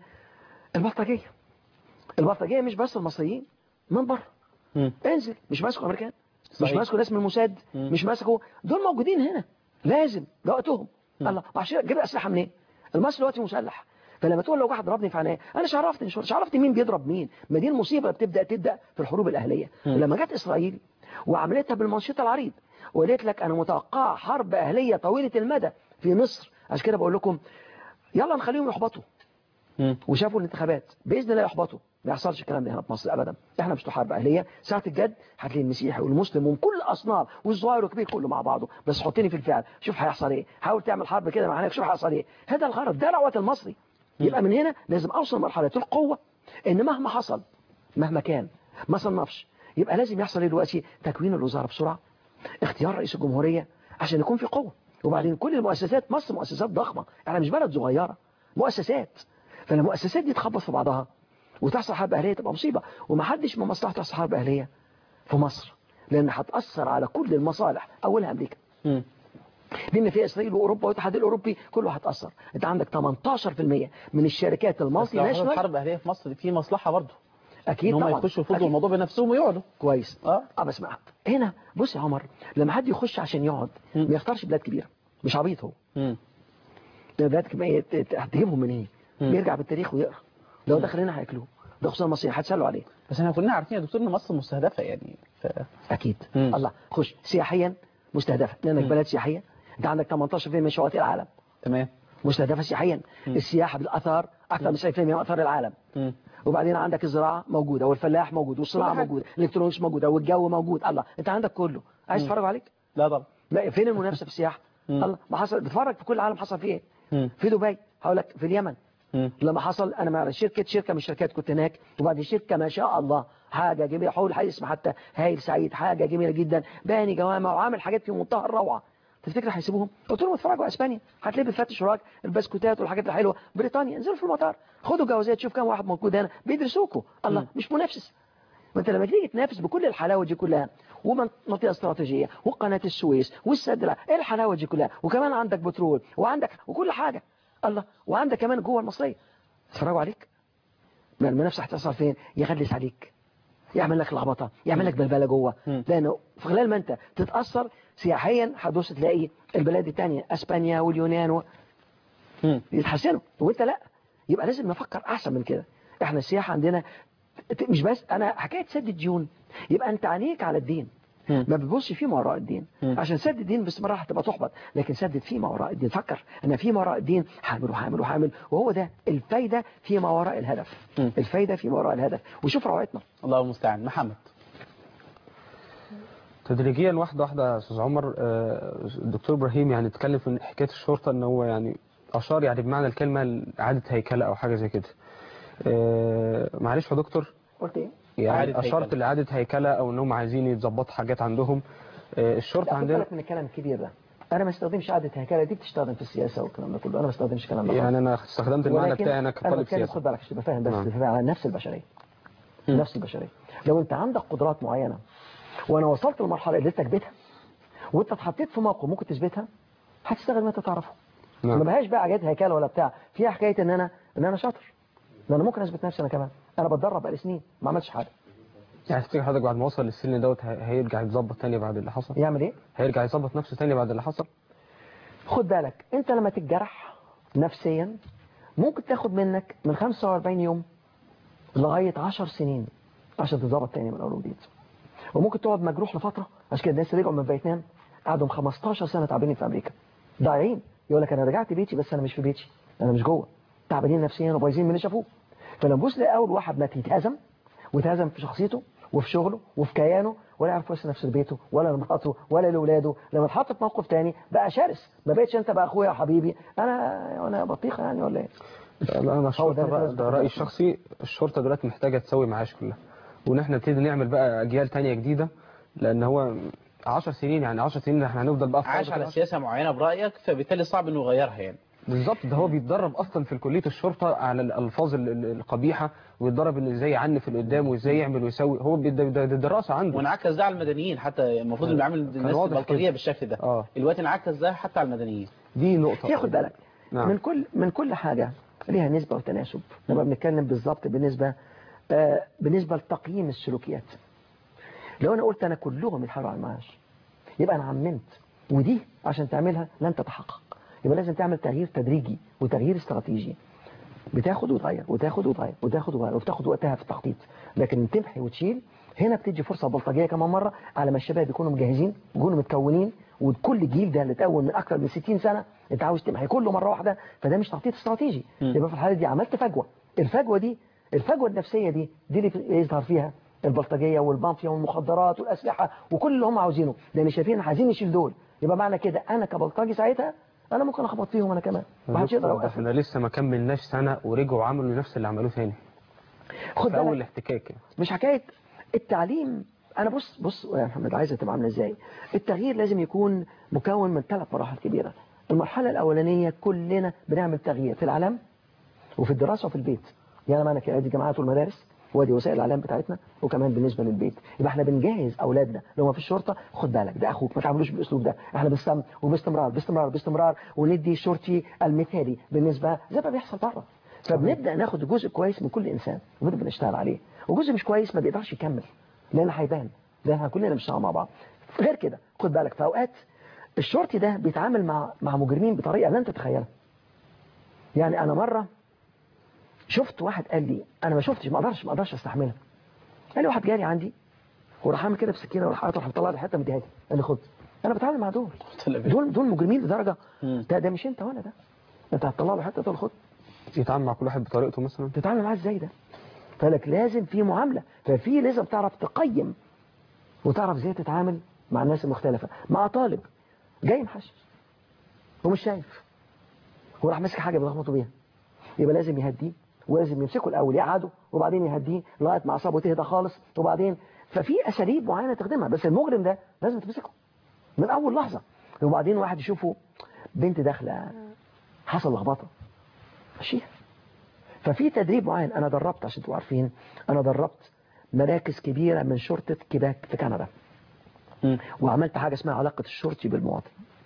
البلطجية مش بس المصريين، من بره انزل مش ماسكوا امريكان، مش ماسكوا ناس من الموساد، مش ماسكوا دول موجودين هنا، لازم ده وقتهم. الله عشان جيب اسلحه منين؟ المصري دلوقتي مسلح. فلما تقول لو واحد ضربني في عينيا انا مش عرفت مين بيضرب مين. ما دي المصيبه بتبدا في الحروب الاهليه. لما جت اسرائيل وعملتها بالمنشط العريض وقالت لك انا متوقعه حرب اهليه طويله المدى في مصر، عشان كده بقول لكم يلا نخليهم يحبطوا. وشافوا الانتخابات باذن الله يحبطوا. ما يحصلش الكلام ده هنا في مصر ابدا. احنا مش حرب اهليه، ساعه الجد هتلاقي المسيحي والمسلم ومن كل الاصناف والصغير والكبير كله مع بعضه. بس حطني في الفعل شوف هيحصل ايه، حاول تعمل حرب كده معانا شوف هيحصل ايه. هذا الغرض، ده الوقت المصري. يبقى من هنا لازم اوصل لمرحله القوه ان مهما حصل مهما كان ما صنفش، يبقى لازم يحصل ايه دلوقتي؟ تكوين الوزاره بسرعه، اختيار رئيس الجمهوريه عشان يكون في قوه، وبعدين كل المؤسسات. مصر مؤسسات ضخمه، احنا مش بلد صغيره، مؤسسات. فلما المؤسسات دي تخبط في بعضها وتحصل حرب أهلية تبقى مصيبة. ومحدش من مصلحته تحصل حرب أهلية في مصر، لأن هتأثر على كل المصالح، أولها أمريكا بما فيها إسرائيل وأوروبا والاتحاد الأوروبي كله هتأثر. أنت عندك 18% من الشركات المالتي ناشونال. حرب أهلية في مصر في مصلحة برضه أكيد طبعا، هم يخشوا يفضوا الموضوع بنفسهم ويقعدوا كويس. بس هنا بص يا عمر، لما حد يخش عشان يقعد ما يختارش بلاد كبيرة، مش عبيط هو. بلاد كبيرة هتجيبهم من ايه؟ بيرجع بالتاريخ ويقرا. لو دخل هنا هياكلوه، ده خصوصا المصريين هتسالوا عليه. بس احنا كنا عارفين يا دكتور ان مصر مستهدفه يعني اكيد. الله خش سياحيا مستهدفه، لانك بلد سياحيه. انت عندك 18% من شواطئ العالم تمام مستهدفه سياحيا. السياحه بالاثار اكثر من 90% من اثار العالم. وبعدين عندك الزراعه موجوده والفلاح موجود والصناعه موجوده، الالكترونيكس موجوده والجو موجود. الله انت عندك كله. عايز تتفرج عليك؟ لا طبعا. فين المنافسه في السياحه؟ الله ما حصل. بتفرج في كل العالم حصل فيه ايه؟ في دبي، هقول لك في اليمن لما حصل. انا مع شركه من الشركات كنت هناك، وبعد شركه ما شاء الله حاجه جميله، حول الحي اسمها حتى هايل سعيد، حاجه جميله جدا، باني جوامع وعامل حاجات في منتهى الروعه. تفتكر هيسيبوهم؟ قلت لهم اتفرجوا اسبانيا، هتلاقي بتفتش وراك البسكوتات والحاجات الحلوه. بريطانيا انزلوا في المطار خدوا جوازات، شوف كام واحد موجود هنا بيدرسوكوا. الله مش منافس. وانت لما تيجي تنافس بكل الحلاوه دي كلها، ومنطقه استراتيجيه وقناه السويس والسد، ايه الحلاوه دي كلها، وكمان عندك بترول وعندك وكل حاجه. الله وعندك كمان جوه المصريه اتفرجوا عليك. ما المنافسه هتحصل فين؟ يغلس عليك، يعمل لك لخبطه، يعمل لك بلبله جوه. لانه في خلال ما انت تتاثر سياحيا هتبص تلاقي البلاد الثانيه اسبانيا واليونان يتحسنوا وانت لا. يبقى لازم نفكر احسن من كده. احنا السياحه عندنا مش بس انا حكايه سد الديون، يبقى انت عينيك على الدين ما بتبصش فيه ما وراء الدين. عشان سد الدين باستمرار هتبقى تحبط، لكن سدد فيه ما وراء الدين. فكر ان في ما وراء الدين حامل وحامل وحامل، وهو ده الفايده في ما وراء الهدف. الفايده في ما وراء الهدف. وشوف روعتنا. الله المستعان. محمد. تدريجيا واحده واحده يا استاذ عمر. الدكتور ابراهيم يعني اتكلم في حكايه الشرطه، ان هو يعني اشار يعني بمعنى الكلمه اعاده هيكله او حاجه زي كده. معلش يا دكتور قلت ايه؟ يعني اشرت لاعاده هيكله او انهم عايزين يتظبطوا حاجات عندهم. الشرطه عندنا بالك من الكلام الكبير ده. انا ما استخدمش اعاده هيكله، دي بتستخدم في السياسه والكلام ده كله. انا ما استخدمش الكلام ده يعني انا استخدمت المعنى بتاعي انا كطالب سياسه. خد بالك عشان تبقى فاهم بس على نفس البشريه. نفس البشريه. لو انت عندك قدرات معينه وانا وصلت للمرحله اللي تثبتها وانت اتحطيت في موقف ممكن تثبتها، هتشتغل ما انت تعرفه. ما بقاش بقى عجاد هيكله ولا بتاع، فيها حكايه ان انا شاطر، ان انا ممكن اثبت نفسي. انا كمان انا بتدرب بقالي سنين ما عملتش حاجه. يعني تفتكر حضرتك بعد ما وصل للسن دوت هيرجع يتظبط تاني بعد اللي حصل؟ يعمل ايه؟ هيرجع يظبط نفسه تاني بعد اللي حصل؟ خد بالك انت لما تتجرح نفسيا ممكن تاخد منك من 45 يوم لغايه 10 سنين عشان تتظبط تاني من اول وجديد. وممكن تقعد مجروح لفتره. عشان كده الناس رجعوا من فيتنام قعدوا 15 سنه تعبانين في امريكا ضايعين. يقول لك انا رجعت بيتي بس انا مش في بيتي، انا مش جوه، تعبانين نفسيا وبايظين من اللي شافوه. فلما تبص لاول واحد مات يتهزم وتهزم في شخصيته وفي شغله وفي كيانه، ولا يعرف يوصل نفسه لبيته ولا لمراته ولا لاولاده. لما اتحط في موقف تاني بقى شرس، ما بقتش انت بقى اخويا وحبيبي، انا بطيخه يعني ولا ايه؟ لا انا الشرطه بقى ده رايي الشخصي. الشرطه دلوقتي محتاجه تسوي معاش كلها، وان احنا نبتدي نعمل بقى اجيال تانية جديده، لان هو 10 سنين يعني 10 سنين احنا هنفضل بقى عاش على سياسه معينه برايك، فبالتالي صعب انه يغيرها يعني. بالظبط، ده هو بيتدرب اصلا في كليه الشرطه على الالفاظ القبيحه، ويتدرب ان ازاي يعنف اللي قدامه وازاي يعمل ويسوي. هو ده دراسه عنده. وانعكس ده على المدنيين حتى، المفروض انه بيعمل الناس البلطجيه بالشكل ده. دلوقتي انعكس ده حتى على المدنيين. دي نقطه. ياخد بالك. نعم. من كل حاجه ليها نسبه وتناسب. لما بنتكلم بالظبط بالنسبه لتقييم السلوكيات، لو انا قلت انا كلهم يتحروا على المعاش يبقى انا عممت، ودي عشان تعملها لن تتحقق. يبقى لازم تعمل تغيير تدريجي وتغيير استراتيجي، بتاخد وتغير وتاخد وتغير وتاخد وتغير وبتاخد وقتها في التخطيط. لكن تمحي وتشيل هنا بتدي فرصه بلطجيه كمان مره، على ما الشباب يكونوا مجهزين يكونوا متكونين، وكل جيل ده اللي اتكون من اكثر من 60 سنه انت عاوز تمحي كله مره واحده، فده مش تخطيط استراتيجي. يبقى في الحاله دي عملت فجوه. الفجوه النفسيه دي اللي يظهر فيها البلطجيه والمافيا والمخدرات والاسلحه وكل اللي هم عاوزينه، لان شايفين عايزين نشيل دول. يبقى معنى كده انا كبلطجي ساعتها انا ممكن اخبط فيهم انا كمان، ما حدش يقدر يوقف. احنا لسه ما كملناش سنه ورجعوا عملوا نفس اللي عملوه ثاني. خد اول الاحتكاك مش حكايه التعليم. انا بص يا محمد، عايزه تبقى عامله ازاي. التغيير لازم يكون مكون من 3 مراحل كبيره. المرحله الاولانيه كلنا بنعمل تغيير في العالم وفي الدراسه وفي البيت. يعني معنى كده ادي جامعات والمدارس وادي وسائل الاعلام بتاعتنا، وكمان بالنسبه للبيت. يبقى احنا بنجهز اولادنا لو ما في الشرطه، خد بالك ده اخوك ما تعملوش بالاسلوب ده. احنا بنستمر وباستمرار وندي الشرطي المثالي بالنسبه زي ما بيحصل بره. فبنبدا ناخد جزء كويس من كل انسان ونبدا نشتغل عليه، وجزء مش كويس ما بيقدرش يكمل لان هيبان. ده احنا كلنا بنشتغل مع بعض. غير كده خد بالك في اوقات الشرطي ده بيتعامل مع مجرمين بطريقه لن تتخيلها. يعني انا مره شفت واحد قال لي، انا ما شفتش، ما اقدرش استحملها. قال لي واحد جاري عندي وراح عامل كده بسكينه وراح قاطع طلع لي حته مديها لي، قال لي خد. انا بتعامل مع دول مجرمين لدرجه ده مش انت ولا ده، انت هتطلع له حته تقول خد. يتعامل مع كل واحد بطريقته مثلا، تتعامل معاه ازاي ده؟ فلك لازم في معامله، ففي لازم تعرف تقيم وتعرف ازاي تتعامل مع الناس المختلفه. مع طالب جاي محشش ومش شايف وراح ماسك حاجه بيلخبطوا بيها، يبقى لازم يهديه ولازم يمسكه الاول يقعده وبعدين يهديه لغايه ما اعصابه تهدى خالص، وبعدين ففي اساليب معينه تخدمها. بس المجرم ده لازم تمسكه من اول لحظه. وبعدين واحد يشوفه بنت داخله حصل لخبطه ماشي. ففي تدريب معين. انا دربت عشان تبقوا عارفين، انا دربت مراكز كبيره من شرطه كيباك في كندا، وعملت حاجه اسمها علاقه الشرطي بالمواطن.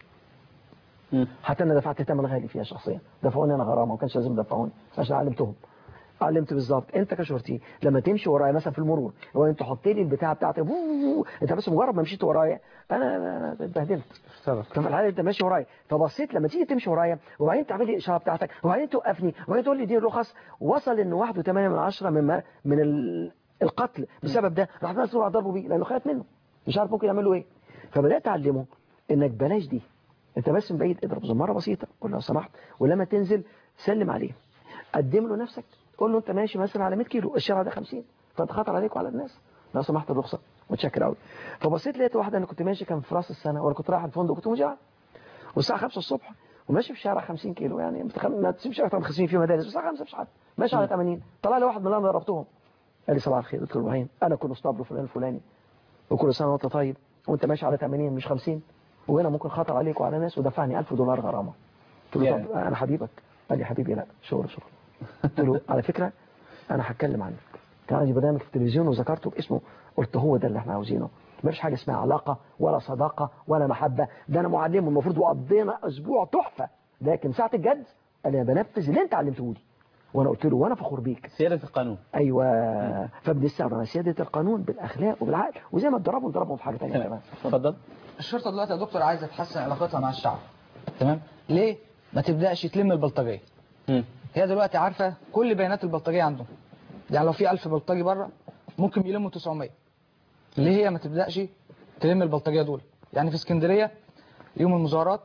حتى انا دفعت ثمن غالي فيها شخصيا، دفعوني انا غرامه وما كانش لازم يدفعوني عشان علمت بالظبط. انت كشرطي لما تمشي ورايا مثلا في المرور، هو انت حط لي البتاع بتاعتك انت بس مجرد ما مشيت ورايا انا اتبهدلت. ففي الحاله انت ماشي ورايا، فبصيت لما تيجي تمشي ورايا وبعدين تعمل لي الاشاره بتاعتك وبعدين توقفني وبعدين تقول لي دي الرخص، وصل ان 1.8 من القتل بسبب ده. راح الناس تروح ضربوا بيه لانه خايف منه، مش عارف ممكن يعملوا ايه. فبدات اعلمه انك بلاش دي، انت بس من بعيد اضرب زماره بسيطه قول لو سمحت، ولما تنزل سلم عليه، قدم له نفسك، قول له انت ماشي مثلا على 100 كيلو الشارع ده 50، فانت خطر عليك وعلى الناس، لو سمحت الرخصه متشكر قوي. فبصيت لقيت واحده، انا كنت ماشي كان في راس السنه ولا كنت رايح الفندق، كنت مجاعد والساعه 5 الصبح وماشي في شارع 50 كيلو، يعني ما تسيبش اكتر من 50 في مدارس، الساعه 5 مش حد ماشي على 80. طلع لي واحد من اللي انا ضربتهم قال لي صباح الخير. قلت له ابراهيم انا كنت اسطبل فلان الفلاني وكل سنه وانت طيب وانت ماشي على 80 مش 50، وهنا ممكن خطر عليك وعلى ناس، ودفعني $1000 غرامه. قلت له طب انا حبيبك. قال لي حبيبي لا شغل. قلت له على فكره انا هتكلم عنك، كان عندي برنامج في التلفزيون وذكرته باسمه، قلت هو ده اللي احنا عاوزينه، مفيش حاجه اسمها علاقه ولا صداقه ولا محبه، ده انا معلمه المفروض وقضينا اسبوع تحفه، لكن ساعه الجد انا بنفذ اللي انت علمته لي. وانا قلت له وانا فخور بيك. سياده القانون. ايوه. فبنستخدم سياده القانون بالاخلاق وبالعقل، وزي ما نضربهم في حاجه ثانيه كمان. اتفضل. الشرطه دلوقتي يا دكتور عايزه تحسن علاقتها مع الشعب، تمام؟ ليه ما تبداش تلم البلطجيه؟ هي دلوقتي عارفه كل بيانات البلطجيه عندهم، يعني لو في 1000 بلطجي بره ممكن يلموا 900. ليه هي ما تبداش تلم البلطجيه دول؟ يعني في اسكندريه يوم المظاهرات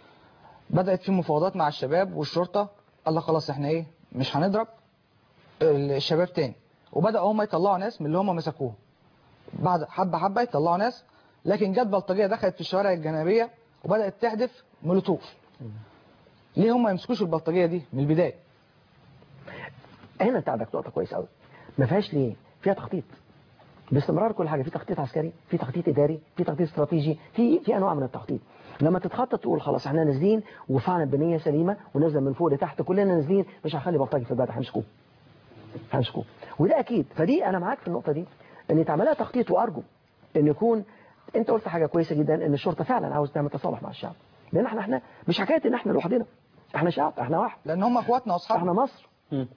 بدات في مفاوضات مع الشباب والشرطه، قال لك خلاص احنا ايه مش هنضرب الشباب تاني، وبداوا هم يطلعوا ناس من اللي هم مسكوهم، بعد حبه يطلعوا ناس، لكن جت بلطجيه دخلت في الشوارع الجانبيه وبدات تحدف مولوتوف. ليه هم ما يمسكوش البلطجيه دي من البدايه؟ هنا انت عندك نقطه كويسه قوي، ما فيهاش ليه، فيها تخطيط. باستمرار كل حاجة، في تخطيط عسكري، في تخطيط إداري، في تخطيط استراتيجي، في أنواع من التخطيط. لما تتخطط تقول خلاص احنا نازلين وفعلا بنية سليمة ونازله من فوق لتحت، كلنا نازلين مش هنخلي بلطجي في البلد، هنمسكوه وده أكيد. فدي أنا معاك في النقطة دي إن يتعملها تخطيط، وأرجو إن يكون أنت قلت حاجة كويسة جدا، إن الشرطة فعلا عاوز تعمل تصالح مع الشعب، لأن احنا مش حكاية إن احنا لوحدنا، احنا شعب، احنا واحد، لأن هم اخواتنا واصحابنا، احنا مصر.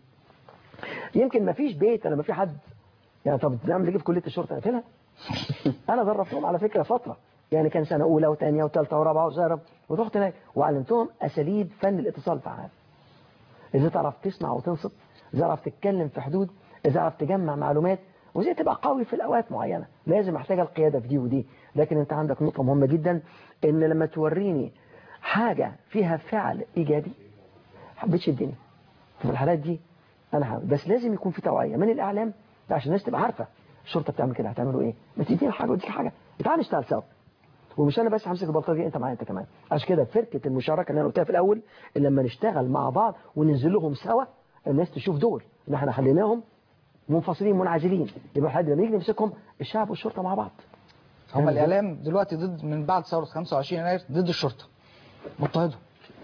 يمكن ما فيش بيت لما في حد يعني طب نعمل ايه في كليه الشرطه نقفلها؟ انا دربتهم على فكره فتره، يعني كان سنه اولى وثانيه وثالثه ورابعه وزارب، ورحت هناك وعلمتهم اساليب فن الاتصال الفعال. ازاي تعرف تسمع وتنصت، ازاي تعرف تتكلم في حدود، ازاي تعرف تجمع معلومات، وازاي تبقى قوي في الاوقات معينه. لازم محتاجه القياده في دي ودي. لكن انت عندك نقطه مهمه جدا، ان لما توريني حاجه فيها فعل ايجابي حبيتش الدنيا. في الحالات دي انا حابب، بس لازم يكون في توعيه من الاعلام عشان الناس تبقى عارفه الشرطه بتعمل كده هتعملوا ايه. ما تدينا حاجه وديك حاجه، تعال نشتغل سوا. ومش انا بس همسك البلطجي، انت معايا انت كمان. عشان كده فرقه المشاركه اللي انا قلتها في الاول، اللي لما نشتغل مع بعض وننزل لهم سوا الناس تشوف دول ان احنا خليناهم منفصلين منعزلين، يبقى حد لما يجي نمسكهم الشعب والشرطه مع بعض. هم الاعلام دلوقتي ضد، من بعد ثوره 25 يناير ضد الشرطه، مضطهدهم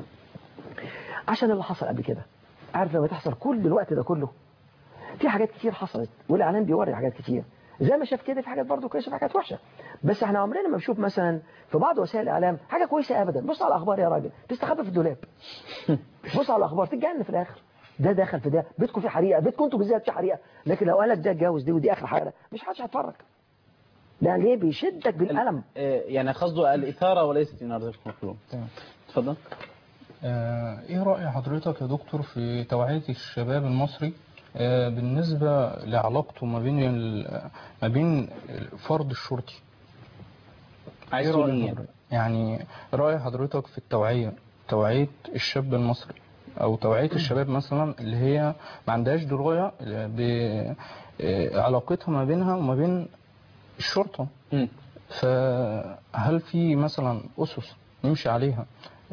عشان اللي حصل قبل كده. عارف لما تحصل كل الوقت ده كله في حاجات كتير حصلت، والاعلام بيوري حاجات كتير زي ما شاف كده، في حاجات برضه كويسه وفي حاجات وحشه. بس احنا عمرنا ما بنشوف مثلا في بعض وسائل الاعلام حاجه كويسه ابدا. بص على الاخبار يا راجل، تستخبى في الدولاب. بص على الاخبار تتجنن في الاخر، ده دخل في ده، بيتكم في حريقه، بيتكم انتوا بالذات في حريقه. لكن لو قالك ده اتجوز دي ودي اخر حاجه، مش حدش هيتفرج. ده ليه؟ بيشدك بالقلم. يعني قصده الاثاره وليست اناره المفروض. اتفضل. ايه رأي حضرتك يا دكتور في توعية الشباب المصري بالنسبة لعلاقته ما بين فرد الشرطي؟ عايز يعني رأي حضرتك في توعية الشاب المصري او توعية الشباب مثلا اللي هي ما عندهاش دراية بعلاقتها ما بينها وما بين الشرطة. فهل في مثلا أسس نمشي عليها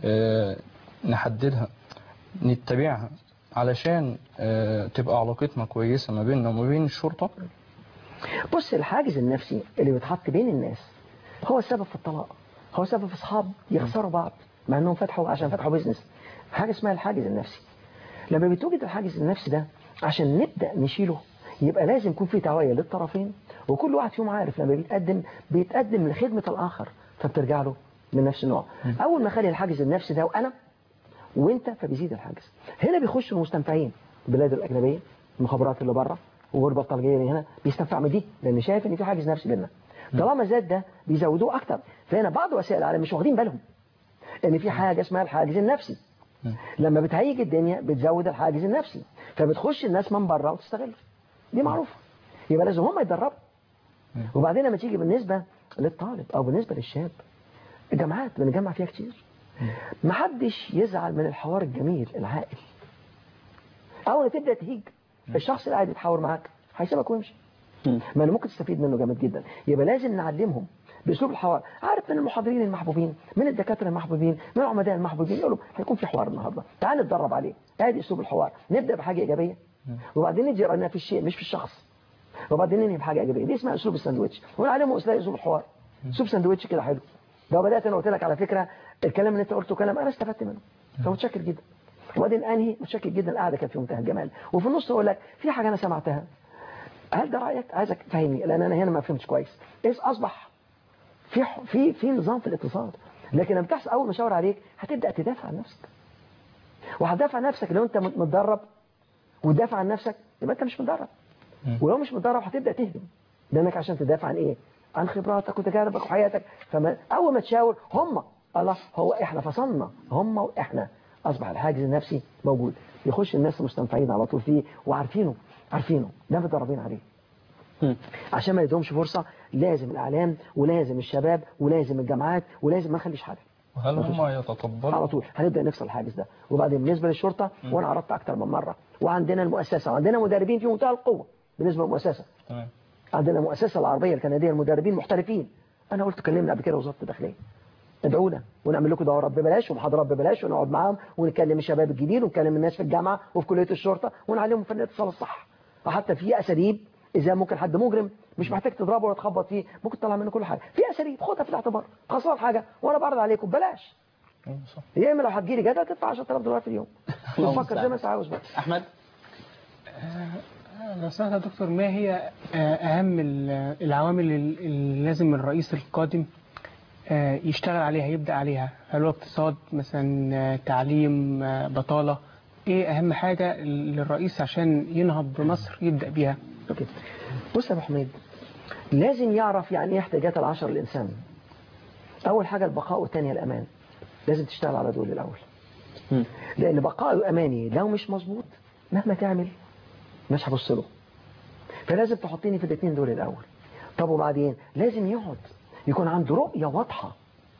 نحددها نتبعها علشان تبقى علاقتنا كويسة ما بيننا وما بين الشرطة؟ بص، الحاجز النفسي اللي بيتحط بين الناس هو السبب في الطلاق، هو سبب في اصحاب يخسروا بعض مع انهم عشان فتحوا بيزنس. حاجة اسمها الحاجز النفسي. لما بتوجد الحاجز النفسي ده عشان نبدأ نشيله يبقى لازم يكون في توعية للطرفين، وكل واحد فيهم عارف لما بيتقدم لخدمة الآخر فبترجع له من نفس النوع. أول ما خلي الحاجز النفسي ده وأنا وانت فبيزيد الحاجز. هنا بيخش المستنفعين، البلاد الأجنبية، المخابرات اللي بره والغربة الطلقية اللي هنا بيستنفعوا من دي، لأن شايف إن في حاجز نفسي بيننا. طالما زاد ده بيزودوه أكتر. فهنا بعض وسائل العالم مش واخدين بالهم إن في حاجة اسمها الحاجز النفسي. لما بتهيج الدنيا بتزود الحاجز النفسي، فبتخش الناس من بره وتستغل. دي معروفة. يبقى لازم هم يتدربوا. وبعدين لما تيجي بالنسبة للطالب أو بالنسبة للشاب، الجامعات بنجمع فيها كتير، محدش يزعل من الحوار الجميل العاقل. أول ما تبدأ تهيج الشخص اللي قاعد يتحاور معاك هيسيبك ويمشي، ما أنا ممكن تستفيد منه جامد جدا. يبقى لازم نعلمهم بأسلوب الحوار. عارف من المحاضرين المحبوبين، من الدكاترة المحبوبين، من العمداء المحبوبين، يقولوا هيكون في حوار النهارده، تعال نتدرب عليه. ادي أسلوب الحوار. نبدأ بحاجة إيجابية وبعدين نجي رأينا في الشيء مش في الشخص، وبعدين ننهي بحاجة إيجابية. دي اسمها أسلوب الساندويتش، ونعلمه أسلوب الحوار. أسلوب ساندويتش كده حلو. لو بدأت أنا قلت لك على فكرة الكلام اللي أنت قلته كلام أنا استفدت منه، فمتشكر جدا. وبعدين أنهي متشكر جدا، القعدة كانت في منتهى الجمال. وفي النص أقول لك في حاجة أنا سمعتها، هل ده رأيك؟ عايزك تفهمني لأن أنا هنا ما فهمتش كويس. إيه أصبح في نظام في الاتصال. لكن لما بتحصل أول ما أشاور عليك هتبدأ تدافع عن نفسك، وهتدافع عن نفسك. لو أنت متدرب وتدافع عن نفسك يبقى أنت مش متدرب، ولو مش متدرب هتبدأ تهدم، لأنك عشان تدافع عن إيه؟ عن خبراتك وتجاربك وحياتك. فأول ما تشاور الله هو إحنا فصلنا هم وإحنا، أصبح الحاجز النفسي موجود. يخش الناس مستنفعين على طول فيه وعارفينه ده متدربين عليه. عشان ما يدهمش فرصة لازم الإعلام ولازم الشباب ولازم الجامعات ولازم ما نخليش حاجة. وهل هم يتقبلوا؟ على طول هنبدأ نكسر الحاجز ده. وبعدين بالنسبة للشرطة وأنا عرضت أكتر من مرة، وعندنا المؤسسة وعندنا مدربين في منتهى القوة بالنسبة للمؤسسة. تمام. عندنا المؤسسة العربية الكندية المدربين محترفين. أنا قلت كلمنا قبل كده وزارة الداخلية، ادعونا ونعمل لكم دورات ببلاش ومحاضرات ببلاش ونقعد معاهم ونكلم الشباب الجديد ونكلم الناس في الجامعة وفي كلية الشرطة ونعلمهم فن الاتصال الصح. وحتى في أساليب إذا ممكن حد مجرم مش محتاج تضربه ولا تخبط فيه، ممكن تطلع منه كل حاجة. في أساليب خدها في الاعتبار، خسران حاجة وأنا بعرض عليكم ببلاش. يا إما لو هتجيلي جدل تدفع 10,000 دولار في اليوم. وتفكر زي ما أنت عاوز بقى. أحمد. لو سمحت يا دكتور، ما هي أهم العوامل اللي لازم الرئيس القادم يشتغل عليها، يبدأ عليها؟ هل هو اقتصاد مثلا، تعليم، بطالة؟ ايه اهم حاجة للرئيس عشان ينهض بمصر يبدأ بيها؟ اوكي. بص يا ابو حميد، لازم يعرف يعني ايه احتياجات العشر الانسان. اول حاجة البقاء، والثانية الامان. لازم تشتغل على دول الاول. لان بقاء واماني لو مش مظبوط مهما تعمل مش هبص له. فلازم تحطيني في الاثنين دول الاول. طب وبعدين لازم يقعد يكون عنده رؤية واضحة،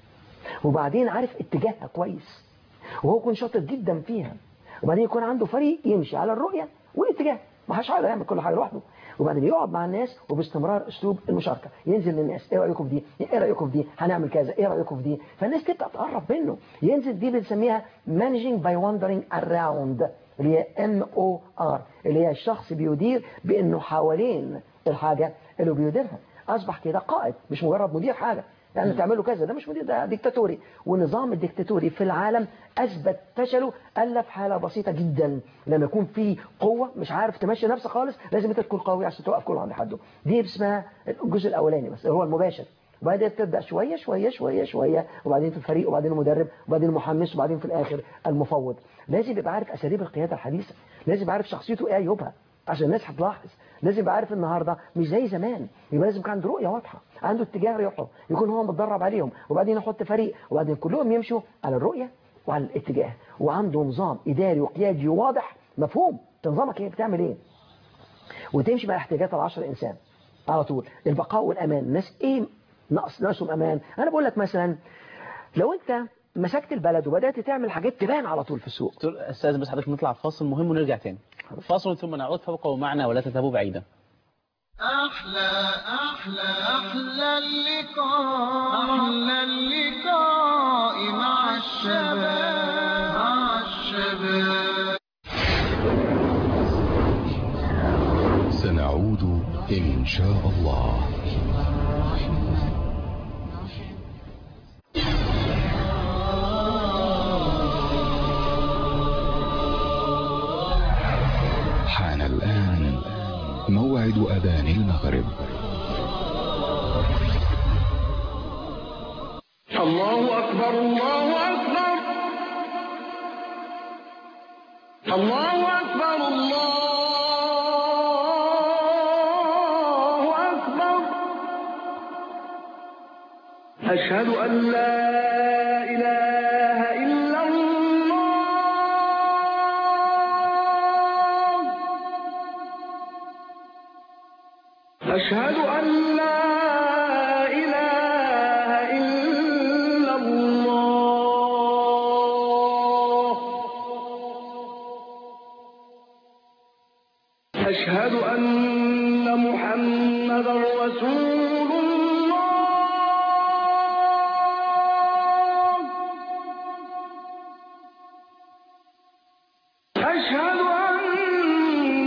وبعدين عارف اتجاهها كويس، وهو يكون شاطر جدا فيها، وبعدين يكون عنده فريق يمشي على الرؤية والاتجاه. ما حدش هيقدر يعمل كل حاجة لوحده. وبعدين يقعد مع الناس وباستمرار اسلوب المشاركة، ينزل للناس، ايه رأيكم في دي؟ ايه رأيكم في دي؟ هنعمل كذا، ايه رأيكم في دي؟ فالناس تبدأ تقرب منه. ينزل، دي بنسميها managing by wandering around، اللي هي MOR، اللي هي الشخص بيدير بانه حوالين الحاجة اللي بيديرها. اصبح كده قائد، مش مجرد مدير حاجة يعني تعملوا كذا. ده مش مدير، ده ديكتاتوري. والنظام الديكتاتوري في العالم اثبت فشله الا في حاله بسيطه جدا. لما يكون في قوه مش عارف تمشي نفسك خالص، لازم انت تكون قوي عشان توقف كله عند حده. دي اسمها الجزء الاولاني بس، هو المباشر. وبعدين تبدا شويه شويه شويه شويه، وبعدين في الفريق، وبعدين المدرب، وبعدين المحمس، وبعدين في الاخر المفوض. لازم يبقى عارف اساليب القياده الحديثه، لازم يبقى عارف شخصيته ايه عيوبها عشان الناس هتلاحظ. لازم يبقى عارف النهارده مش زي زمان، يبقى لازم يكون عنده رؤيه واضحه، عنده اتجاه يروحه، يكون هو متدرب عليهم، وبعدين يحط فريق، وبعدين كلهم يمشوا على الرؤيه وعلى الاتجاه، وعنده نظام اداري وقيادي واضح مفهوم. نظامك ايه؟ بتعمل ايه؟ وتمشي مع احتياجات العشر انسان على طول. البقاء والامان، الناس ايه ناقصهم امان؟ انا بقول لك مثلا لو انت مسكت البلد وبدات تعمل حاجات تبان على طول في السوق. استاذ بس حضرتك نطلع فاصل مهم ونرجع تاني. فاصل ثم نعود، فابقوا معنا ولا تذهبوا بعيدا. أحلى اللقاء، أحلى اللقاء مع الشباب، مع الشباب. سنعود إن شاء الله. حان الآن موعد أذان المغرب. الله أكبر، الله أكبر، الله أكبر، الله أكبر. أشهد أن لا إله إلا الله، أشهد أن لا إله إلا الله، أشهد أن محمدا رسول الله، أشهد أن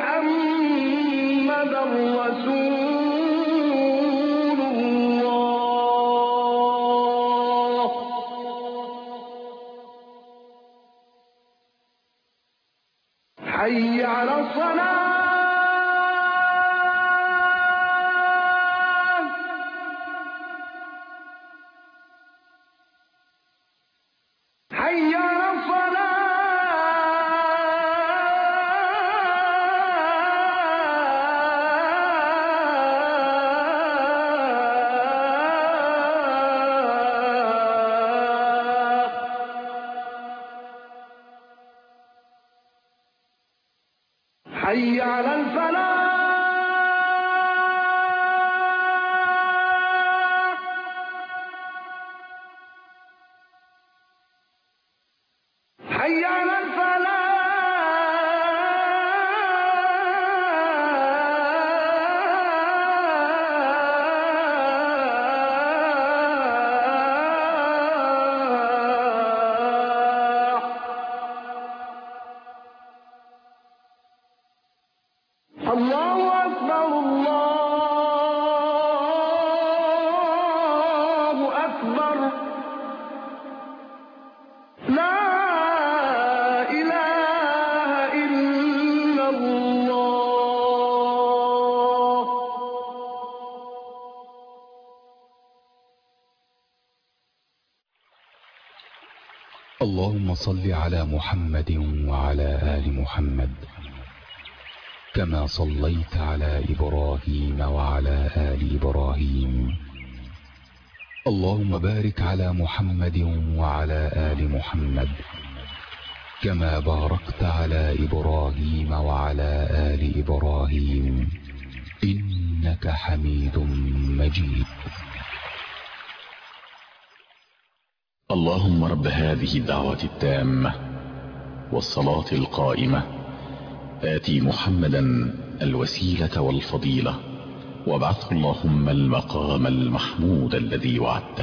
محمدا رسول الله. حي على الصلاة، حي على حي على الفلاح، حي على الفلاح. الله أكبر. أكبر الله أكبر لا إله إلا الله. اللهم صل على محمد وعلى آل محمد كما صليت على إبراهيم وعلى آل إبراهيم. اللهم بارك على محمد وعلى آل محمد كما باركت على إبراهيم وعلى آل إبراهيم إنك حميد مجيد. اللهم رب هذه الدعوة التامة والصلاة القائمة آتي محمدا الوسيلة والفضيلة وابعثه اللهم المقام المحمود الذي وعدته.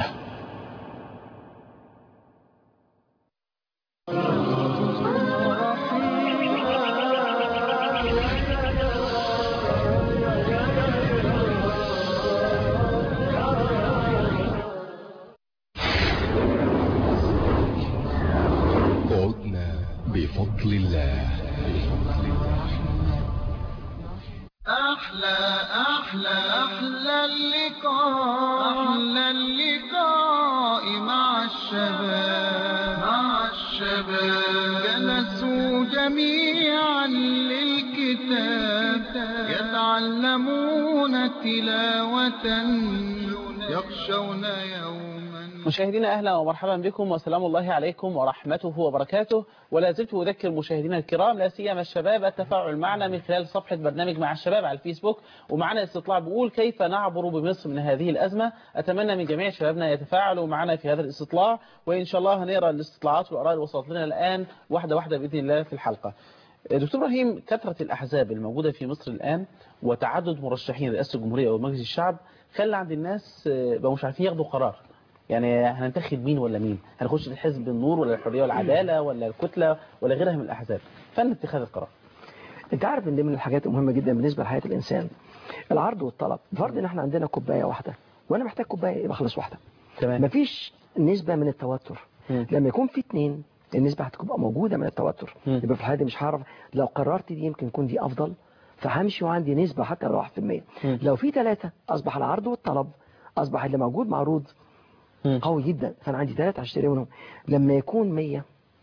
عدنا بفضل الله. أحلى اللقاء مع الشباب جلسوا جميعا للكتاب يتعلمون تلاوة يخشون يوما. مشاهدينا أهلا ومرحبا بكم وسلام الله عليكم ورحمته وبركاته. ولا زلت أذكر مشاهدينا الكرام لا سيما الشباب التفاعل معنا من خلال صفحة برنامج مع الشباب على الفيسبوك، ومعنا استطلاع بيقول كيف نعبر بمصر من هذه الأزمة. أتمنى من جميع شبابنا يتفاعلوا معنا في هذا الاستطلاع، وإن شاء الله هنقرأ الاستطلاعات والآراء اللي وصلت لنا الآن واحدة واحدة بإذن الله في الحلقة. دكتور إبراهيم، كثرة الأحزاب الموجودة في مصر الآن وتعدد مرشحين رئاسة الجمهورية أو مجلس الشعب خلى عند الناس بقوا مش عارفين ياخدوا قرار. يعني هننتخب مين ولا مين؟ هنخش حزب النور ولا الحرية والعدالة ولا الكتلة ولا غيرها من الأحزاب؟ فن اتخاذ القرار. انت عارف ان دي من الحاجات المهمة جدا بالنسبة لحياة الإنسان، العرض والطلب. فرض ان احنا عندنا كوباية واحدة وانا محتاج كوباية يبقى خلص واحدة. تمام. مفيش نسبة من التوتر. لما يكون في اتنين النسبة هتبقى موجودة من التوتر. يبقى في الحالة دي مش هعرف، لو قررت دي يمكن يكون دي أفضل فهمشي وعندي نسبة حتى لو 1%. لو في 3 أصبح العرض والطلب، أصبح اللي موجود معروض قوي جدا، فأنا عندي 3 هشتري منهم. لما يكون 100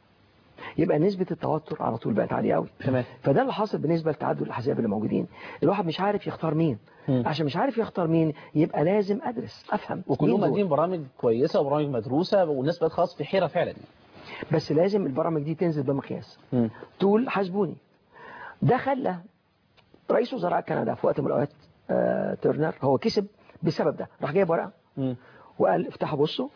يبقى نسبة التوتر على طول بقت عالية قوي. فده اللي حاصل بالنسبة لتعدد الأحزاب اللي موجودين. الواحد مش عارف يختار مين. عشان مش عارف يختار مين يبقى لازم أدرس أفهم. وكلهم قادمين برامج كويسة وبرامج مدروسة والناس بقت خلاص في حيرة فعلا. بس لازم البرامج دي تنزل بمقياس. تقول حاسبوني. ده خلى رئيس وزراء كندا في وقت من الأوقات تيرنر هو كسب بسبب ده. راح جايب ورقة وقال افتحوا بصوا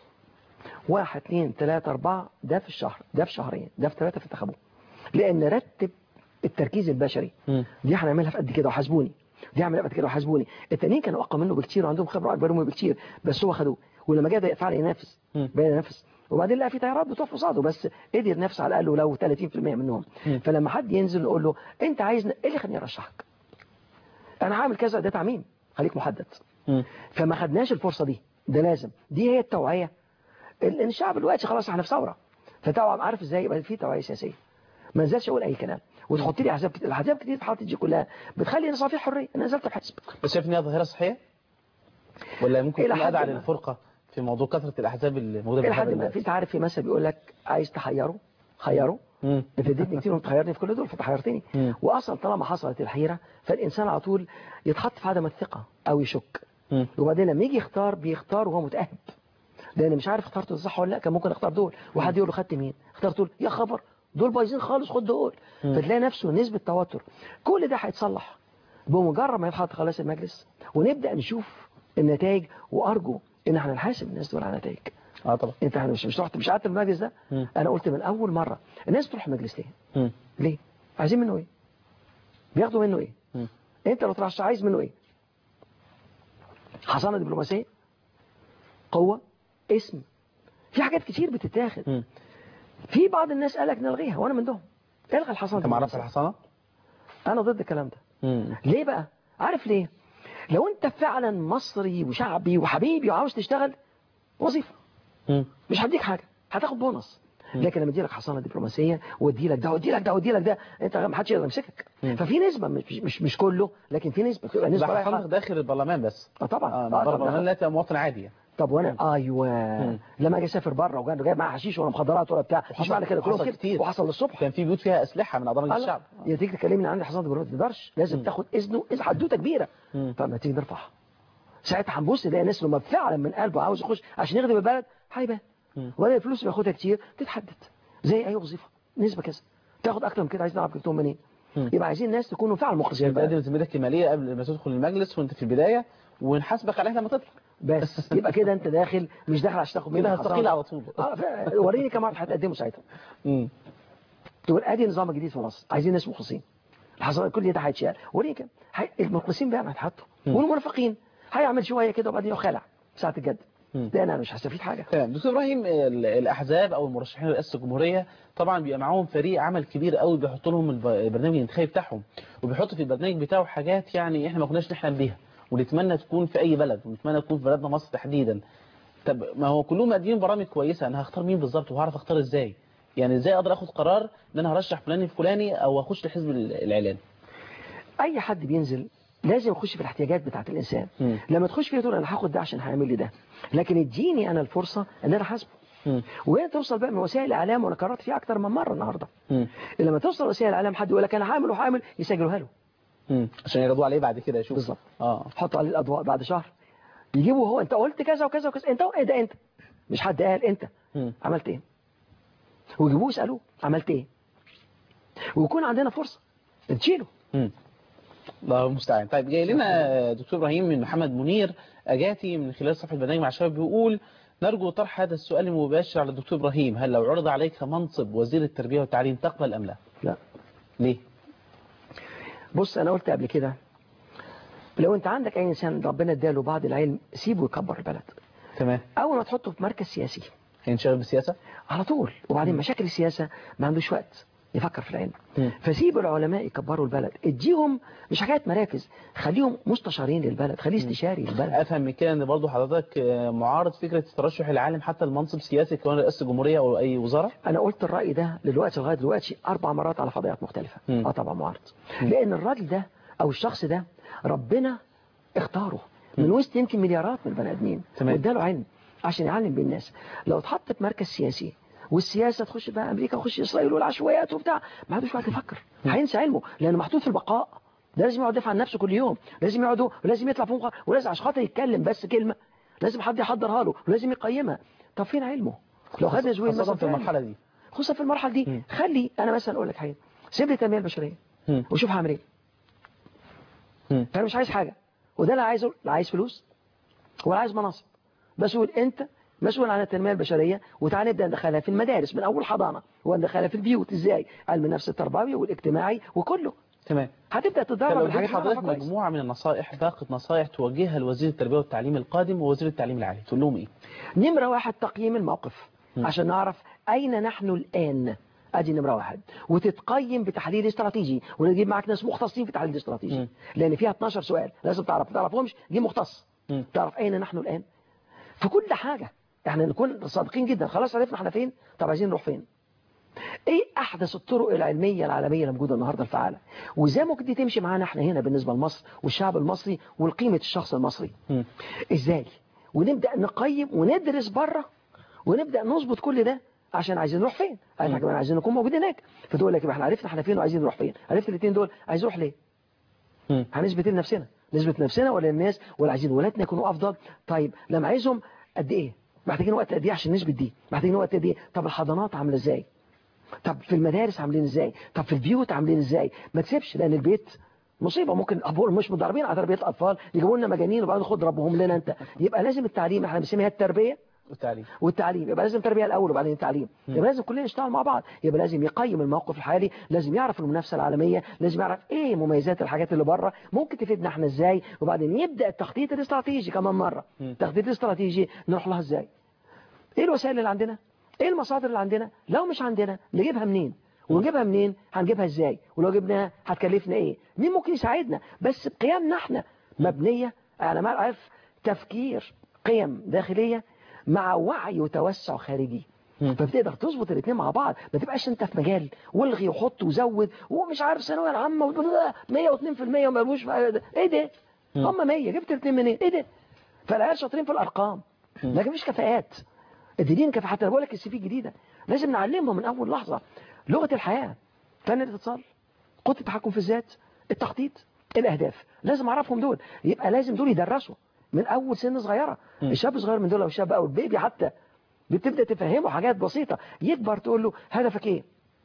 1 2 3 4 ده في الشهر، ده في شهرين، ده في 3 فانتخبوه. لأن رتب التركيز البشري. دي هنعملها في قد كده وحاسبوني، دي هعملها في قد كده وحاسبوني. التانيين كانوا أقوى منه بكتير وعندهم خبرة أكبر منه بكتير، بس هو خدوه. ولما جاء فعلا ينافس بين ينافس، وبعدين لقى في تيارات بتقف قصاده بس قدر ينافس على الأقل ولو 30% منهم. فلما حد ينزل يقول له أنت عايز إيه اللي خليني أرشحك؟ أنا هعمل كذا، ده تعميم، خليك محدد. فما خدناش الفرصة دي. ده لازم، دي هي التوعية. لأن الشعب دلوقتي خلاص احنا في ثورة، فتوعى عارف ازاي يبقى في توعية سياسية. ما نزلش اقول اي كلام وتحط لي احزاب كتير. الاحزاب كتير في حالة دي كلها بتخلي الناس فيها حرية. انا نزلت بحزب. بس شايف ان هي ظاهرة صحية ولا ممكن تكون أدعى للفرقة في موضوع كثرة الأحزاب اللي موجودة في الحد ما في تعرف في مثل بيقول لك عايز تحيره خيره. انت اديتني كتير وتخيرني في كل دول فتحيرتني. واصلا طالما حصلت الحيرة فالانسان على طول يتحط في عدم الثقة او يشك. وبعدين لما يجي يختار بيختار وهو متأهب، لان مش عارف اخترته صح ولا لا. كان ممكن اختار دول وحد يقول له خدت مين؟ اخترت دول، يا خبر دول بايظين خالص خد دول. فتلاقي نفسه نسبة توتر. كل ده هيتصلح بمجرد ما يتحط خلاص المجلس ونبدأ نشوف النتائج. وارجو ان احنا نحاسب الناس دول على النتائج. طبعا انت مش رحت مش قعدت في المجلس ده. انا قلت من اول مرة الناس تروح المجلس ليه؟ ليه؟ عايزين منه ايه؟ بياخدوا منه ايه؟ انت لو ترشح عايز منه ايه؟ حصانة دبلوماسية، قوة، اسم، في حاجات كتير بتتاخد. في بعض الناس قالك نلغيها وانا من دهم. الغى الحصانة. انت معرفش الحصانة؟ انا ضد الكلام ده. ليه بقى؟ عارف ليه؟ لو انت فعلا مصري وشعبي وحبيبي وعاوز تشتغل وظيفة مش هديك حاجة، هتاخد بونص. لكن لما ادي لك حصانه دبلوماسيه وادي لك ده وادي لك ده وادي لك ده، انت ما حدش يقدر يمسكك. ففي نسبه مش كله، لكن في نسبه بتبقى نسبه رايحه داخل البرلمان بس. طبعا بره البرلمان لا تبقى مواطن عادي. طب وانا ايوه لما اجي اسافر بره وجايب معايا حشيش ولا مخدرات ولا بتاع، مش معنى كده كلهم كتير. وحصل للصبح كان في بيوت فيها اسلحه من اعضاء الشعب. يا تيجي تكلمني عن حصانه دبلوماسيه ما تقدرش، لازم تاخد اذنه، اذن حدوته كبيره. طب ما تيجي نرفعها ساعتها هنبص نلاقي الناس لما فعلا من قلبه عاوز يخش عشان يخدم البلد هيبان، ولا الفلوس اللي بياخدها كتير تتحدد زي اي وظيفه نسبه كذا، تاخد اكتر من كده عايز نعرف جبتهم منين. يبقى عايزين الناس تكونوا فعلا مخلصين. تقدم ذمتك الماليه قبل ما تدخل المجلس وانت في البدايه، ونحاسبك عليها لما تطلع بس. يبقى كده انت داخل مش داخل عشان تاخد منها هتستقيل على طول. وريني كم واحد هتقدمه ساعتها. تقول ادي النظام الجديد في مصر، عايزين ناس مخلصين، الحصانات كل ده هيتشال. وريني كم المخلصين بقى هيتحطوا، والمرافقين هيعمل شويه كده وبعدين يخلع ساعه الجد. ده انا مش هستفيد حاجه. تمام. دكتور ابراهيم، الاحزاب او المرشحين لرئاسه الجمهوريه طبعا بيبقى معاهم فريق عمل كبير قوي بيحط لهم البرنامج الانتخابي بتاعهم، وبيحطوا في البرنامج بتاعه حاجات يعني احنا ما كناش نحلم بيها ونتمنى تكون في اي بلد، ونتمنى تكون في بلدنا مصر تحديدا. طب ما هو كلهم مقدمين برامج كويسه، انا هختار مين بالظبط وهعرف اختار ازاي؟ يعني ازاي اقدر اخد قرار ان انا هرشح فلان الفلاني او اخش لحزب الاعلان؟ اي حد بينزل لازم يخش في الاحتياجات بتاعت الانسان. لما تخش فيه تقول انا هاخد ده عشان هيعمل لي ده، لكن اديني انا الفرصه ان انا احاسبه. وهي توصل بقى من وسائل الاعلام، وانا قررت فيها اكتر من مره النهارده. لما توصل وسائل الاعلام حد يقول لك انا هعمل وهعمل، يسجلوها له عشان يرضوا عليه بعد كده يشوف. بالظبط. حطوا عليه الاضواء بعد شهر يجيبوا هو انت قلت كذا وكذا وكذا، انت ايه ده انت مش حد قال انت عملت ايه، ويجيبوه يسالوه عملت ايه، ويكون عندنا فرصه تشيله. الله المستعان. طيب جاي لنا دكتور ابراهيم من محمد منير اجاتي من خلال صفحه برنامج مع الشباب، بيقول نرجو طرح هذا السؤال المباشر على الدكتور ابراهيم: هل لو عرض عليك منصب وزير التربيه والتعليم تقبل ام لا؟ لا. ليه؟ بص انا قلت قبل كده، لو انت عندك اي انسان ربنا اداله بعض العلم سيبه يكبر البلد. تمام. اول ما تحطه في مركز سياسي هينشغل بالسياسه على طول، وبعدين مشاكل السياسه ما عندوش وقت يفكر في العلم. فسيب العلماء يكبروا البلد، اديهم مش حكايه مراكز، خليهم مستشارين للبلد، خليه استشاري للبلد. افهم من كده ان برضه حضرتك معارض فكره الترشح العالم حتى المنصب سياسي كمان رئاسه الجمهوريه او اي وزاره؟ انا قلت الراي ده دلوقتي لغايه دلوقتي 4 مرات على فضائيات مختلفه. طبعا معارض. لان الراجل ده او الشخص ده ربنا اختاره من وسط يمكن مليارات من البني ادمين، واداله علم عشان يعلم بين الناس. لو اتحط في مركز سياسي والسياسه تخش بقى امريكا وتخش اسرائيل والعشوائيات وبتاع، ما عندوش وقت يفكر، هينسى علمه لانه محطوط في البقاء. ده لازم يقعد يدافع عن نفسه كل يوم، لازم يقعد ولازم يطلع فوق، ولازم عشان خاطر يتكلم بس كلمه لازم حد يحضرها له ولازم يقيمها. طب فين علمه؟ لو خدنا زويل مثلا في المرحله دي، خصوصا في المرحله دي خلي انا مثلا اقول لك حاجه، سيب لي التنميه البشريه وشوف هعمل ايه. انا مش عايز حاجه، وده لا عايزه، لا عايز فلوس ولا عايز مناصب، بس قول انت مسؤول عن التنميه البشريه، وتعالى نبدا ندخلها في المدارس من اول حضانه، وندخلها في البيوت ازاي، علم النفس التربوي والاجتماعي وكله. تمام. هتبدا تتدرب الحاجه. حضرتك مجموعه من النصائح، باقه نصائح توجهها لوزير التربيه والتعليم القادم ووزير التعليم العالي، تقول لهم ايه؟ نمره 1 تقييم الموقف عشان نعرف اين نحن الان، ادي نمره 1، وتتقيم بتحليل استراتيجي، ونجيب معاك ناس مختصين في التحليل الاستراتيجي لان فيها 12 سؤال لازم تعرفهمش، جيب مختص تعرف اين نحن الان في كل حاجه. احنا نكون صادقين جدا، خلاص عرفنا احنا فين، طب عايزين نروح فين. ايه احدث الطرق العلميه العالميه اللي موجوده النهارده الفعاله، وازاي ممكن دي تمشي معانا احنا هنا بالنسبه لمصر والشعب المصري وقيمه الشخص المصري ازاي، ونبدا نقيم وندرس بره ونبدا نظبط كل ده عشان عايزين نروح فين. احنا كمان عايزين نكون موجودين هناك، فتقول لك احنا عرفنا احنا فين وعايزين نروح فين. عرفت الاثنين دول، عايز نروح ليه؟ هنثبت لنفسنا، نثبت نفسنا ولا الناس، ولا عايزين ولادنا يكونوا افضل. طيب لما عايزهم قد ايه، محتاجين وقت قد ايه عشان نثبت دي، محتاجين وقت قد ايه. طب الحضانات عامله ازاي، طب في المدارس عاملين ازاي، طب في البيوت عاملين ازاي. ما تسيبش، لان البيت مصيبه، ممكن ابوهم مش متدربين على تربيه الاطفال يجيبوا لنا مجانين وبعدين خد ربهم لنا انت. يبقى لازم التعليم، احنا بنسميها التربيه والتعليم، يبقى لازم تربيه الاول وبعدين التعليم. يبقى لازم كلنا نشتغل مع بعض، يبقى لازم يقيم الموقف الحالي، لازم يعرف المنافسه العالميه، لازم يعرف ايه مميزات الحاجات اللي بره ممكن تفيدنا احنا ازاي، وبعدين يبدا التخطيط الاستراتيجي كمان مره. التخطيط الاستراتيجي نروح لها ازاي، ايه الوسائل اللي عندنا، ايه المصادر اللي عندنا، لو مش عندنا نجيبها منين، ونجيبها منين؟ هنجيبها ازاي؟ ولو جبناها هتكلفنا ايه؟ مين ممكن يساعدنا؟ بس بقيمنا احنا مبنية على ما عارف تفكير، قيم داخلية مع وعي وتوسع خارجي. فبتقدر تظبط الاثنين مع بعض، ما تبقاش انت في مجال والغي وحط وزود ومش عارف ثانويه العامه 102% وما يبقوش ايه ده؟ هم 100 جبت الاثنين منين؟ ايه ده؟ فالعيال شاطرين في الارقام لكن مش كفاءات. الدين كفاءة. حتى بقول لك السي في الجديده لازم نعلمهم من اول لحظه لغه الحياه، فن الاتصال، قوه التحكم في الذات، التخطيط، الاهداف. لازم اعرفهم دول، يبقى لازم دول يدرسوا من اول سن صغيره. الشاب صغير من دول او الشاب او البيبي حتى بتبدأ تفهمه حاجات بسيطة. يكبر تقول له هدفك ايه؟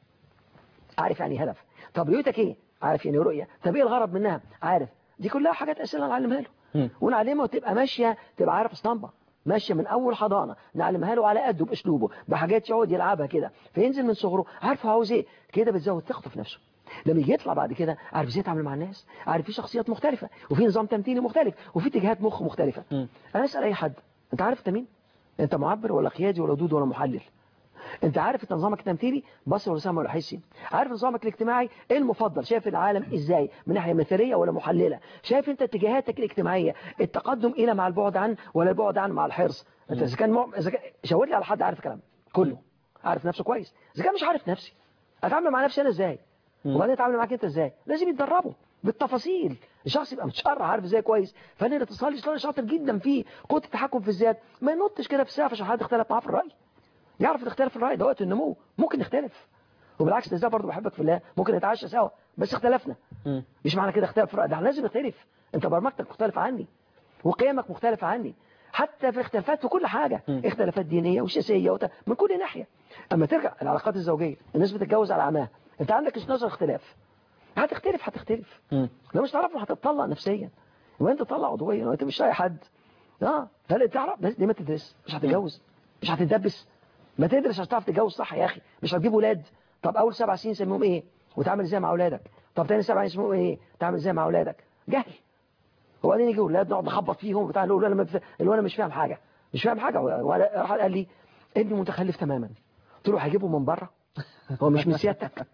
عارف يعني هدف. طب رؤيتك ايه؟ عارف يعني رؤية. طب ايه الغرض منها؟ عارف. دي كلها حاجات أسئلة نعلمها له ونعلمها وتبقى ماشية، تبقى عارف اسطمبة ماشية من أول حضانة، نعلمها له على قده بأسلوبه بحاجات يقعد يلعبها كده، فينزل من صغره عارف هو عاوز ايه. كده بتزود ثقته في نفسه. لما يجي يطلع بعد كده عارف ازاي يتعامل مع الناس، عارف في شخصيات مختلفة وفي نظام تمثيلي مختلف وفي اتجاهات مخ مختلفة. أنا أسأل أي حد، أنت عارف أنت مين؟ انت معبر ولا قيادي ولا دود ولا محلل؟ انت عارف انت نظامك التمثيلي بصري ولا سمعي ولا حسي؟ عارف نظامك الاجتماعي ايه المفضل؟ شايف العالم ازاي؟ من ناحيه مثاليه ولا محلله؟ شايف انت اتجاهاتك الاجتماعيه التقدم الى مع البعد عن ولا البعد عن مع الحرص؟ انت اذا كان شاور لي على حد عارف الكلام كله، عارف نفسه كويس. اذا كان مش عارف نفسي اتعامل مع نفسي انا ازاي؟ وبعدين اتعامل معاك انت ازاي؟ لازم يتدربوا بالتفاصيل. الشخص يبقى متشرع عارف ازاي كويس. فن الاتصال شاطر جدا فيه قوه التحكم في الذات. ما ينطش كده في السقف عشان حد اختلف معاه في الراي. يعرف الاختلاف في الراي ده وقت النمو، ممكن نختلف وبالعكس ده ازاي برضه بحبك في الله، ممكن نتعشى سوا بس اختلفنا. مش معنى كده اختلاف في الراي، ده لازم نختلف. انت برمجتك مختلفه عني وقيمك مختلفه عني، حتى في اختلافات في كل حاجه، اختلافات دينيه وسياسيه من كل ناحيه. اما ترجع العلاقات الزوجيه، الناس بتتجوز على عماها، انت عندك نظر اختلاف، هتختلف لو مش تعرفوا هتتطلق نفسيا وانت تطلع عضويا وانت مش لاقي حد. فلا تعرف دي ما تدرس مش هتتجوز، مش هتدبس. ما تدرس عشان تعرف تتجوز صح يا اخي، مش هتجيب ولاد. طب اول 7 سنين سميهم ايه وتعمل ازاي مع اولادك؟ طب تاني 7 سنين سميهم ايه تعمل ازاي مع اولادك؟ جهل. وبعدين يجي اولاد نقعد نخبط فيهم بتاع اللي انا مش فاهم حاجه، راح قال لي ابني متخلف تماما. قلت له هجيبه من بره هو مش من سيادتك.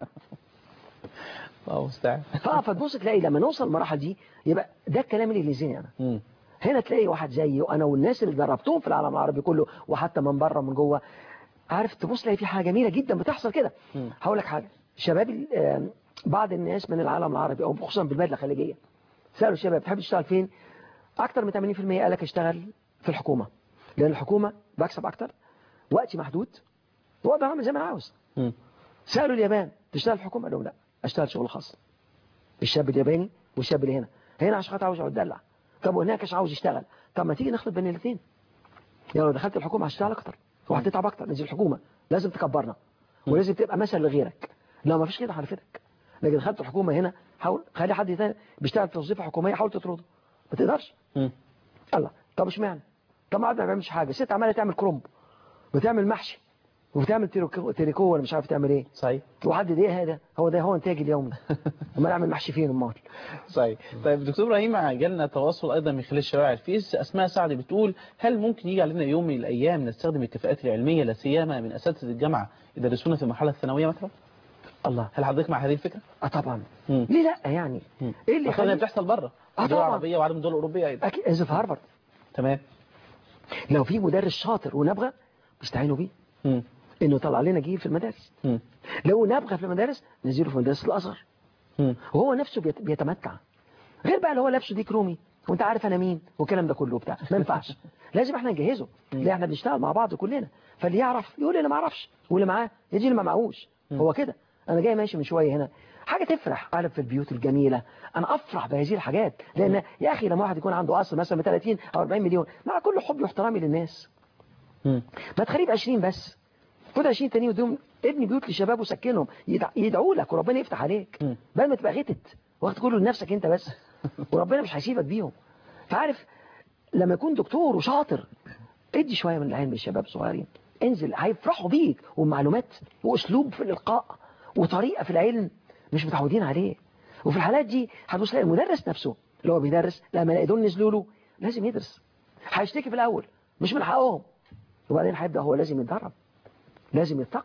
فتبص تلاقي لما نوصل المراحل دي يبقى ده الكلام اللي يلزمني انا. هنا تلاقي واحد زيي وانا والناس اللي دربتهم في العالم العربي كله وحتى من بره ومن جوه، عارف تبص تلاقي في حاجه جميله جدا بتحصل كده. هقول لك حاجه، شباب بعض الناس من العالم العربي او خصوصا بالبلاد الخليجيه سالوا الشباب تحب تشتغل فين؟ اكتر من 80% قال لك اشتغل في الحكومه، لان الحكومه بكسب اكتر، وقتي محدود، واقدر اعمل زي ما انا عاوز. سالوا اليابان تشتغل في الحكومه؟ قالوا لا اشتغل شغل خاص. الشاب الياباني والشاب اللي هنا عشان خاطر عاوز يقعد يدلع، طب وهناك عشان عاوز يشتغل. طب ما تيجي نخلط بين الاثنين، يعني لو دخلت الحكومه هتشتغل اكتر وهتتعب اكتر. نزل الحكومه لازم تكبرنا ولازم تبقى مثل لغيرك، لو ما فيش كده هنفيدك. لكن دخلت الحكومه هنا حاول خلي حد ثاني بيشتغل في وظيفه حكوميه حاول تطرده، ما تقدرش. الله طب اشمعنى؟ طب ما بيعملش حاجه، ست عماله تعمل كرومب وتعمل محشي وبتعمل تريكو ولا مش عارف تعمل ايه. صحيح. وحدد ايه هذا، هو انتاجي اليومي. امال اعمل محشي فين امال؟ صحيح. طيب دكتور ابراهيم جالنا تواصل ايضا من خلال الشوارع الفيس. اسماء سعد بتقول هل ممكن يجي علينا يوم من الايام نستخدم الكفاءات العلميه لا سيما من اساتذه الجامعه يدرسونا في المرحله الثانويه مثلا؟ الله، هل حضرتك مع هذه الفكره؟ طبعا. ليه لا يعني؟ ايه اللي خلينا بتحصل بره؟ الدول العربيه وعدم الدول الاوروبيه ايضا. اكيد اذا في هارفارد. تمام. لو في مدرس شاطر ونبغى نستعينوا بيه انه يطلع لنا جيل في المدارس. لو نبغى في المدارس نزيله في مدارس الازهر. وهو نفسه بيتمتع، غير بقى اللي هو لابسه ديك رومي وانت عارف انا مين والكلام ده كله بتاع ما ينفعش. لازم احنا نجهزه، لا احنا بنشتغل مع بعض كلنا، فاللي يعرف يقول اللي ما يعرفش واللي معاه يجي اللي ما معهوش. هو كده. انا جاي ماشي من شويه هنا حاجه تفرح، عارف في البيوت الجميله انا افرح بهذه الحاجات، لان يا اخي لما واحد يكون عنده اصل مثلا 30 او 40 مليون مع كل حبي واحترامي للناس ما تخليه 20 بس، خد 20 تاني ودوم ابني بيوت للشباب وسكنهم يدعوا لك وربنا يفتح عليك، بدل ما تبقى غتت واخد كله لنفسك انت بس وربنا مش هيسيبك بيهم. فعارف لما يكون دكتور وشاطر ادي شويه من العلم للشباب الصغيرين، انزل هيفرحوا بيك ومعلومات واسلوب في الالقاء وطريقه في العلم مش متعودين عليه. وفي الحالات دي هتبص تلاقي المدرس نفسه اللي هو بيدرس لما يلاقي دول نزلوا له لازم يدرس، هيشتكي في الاول مش من حقهم، وبعدين هيبدا هو لازم يتدرب، لازم يتثقف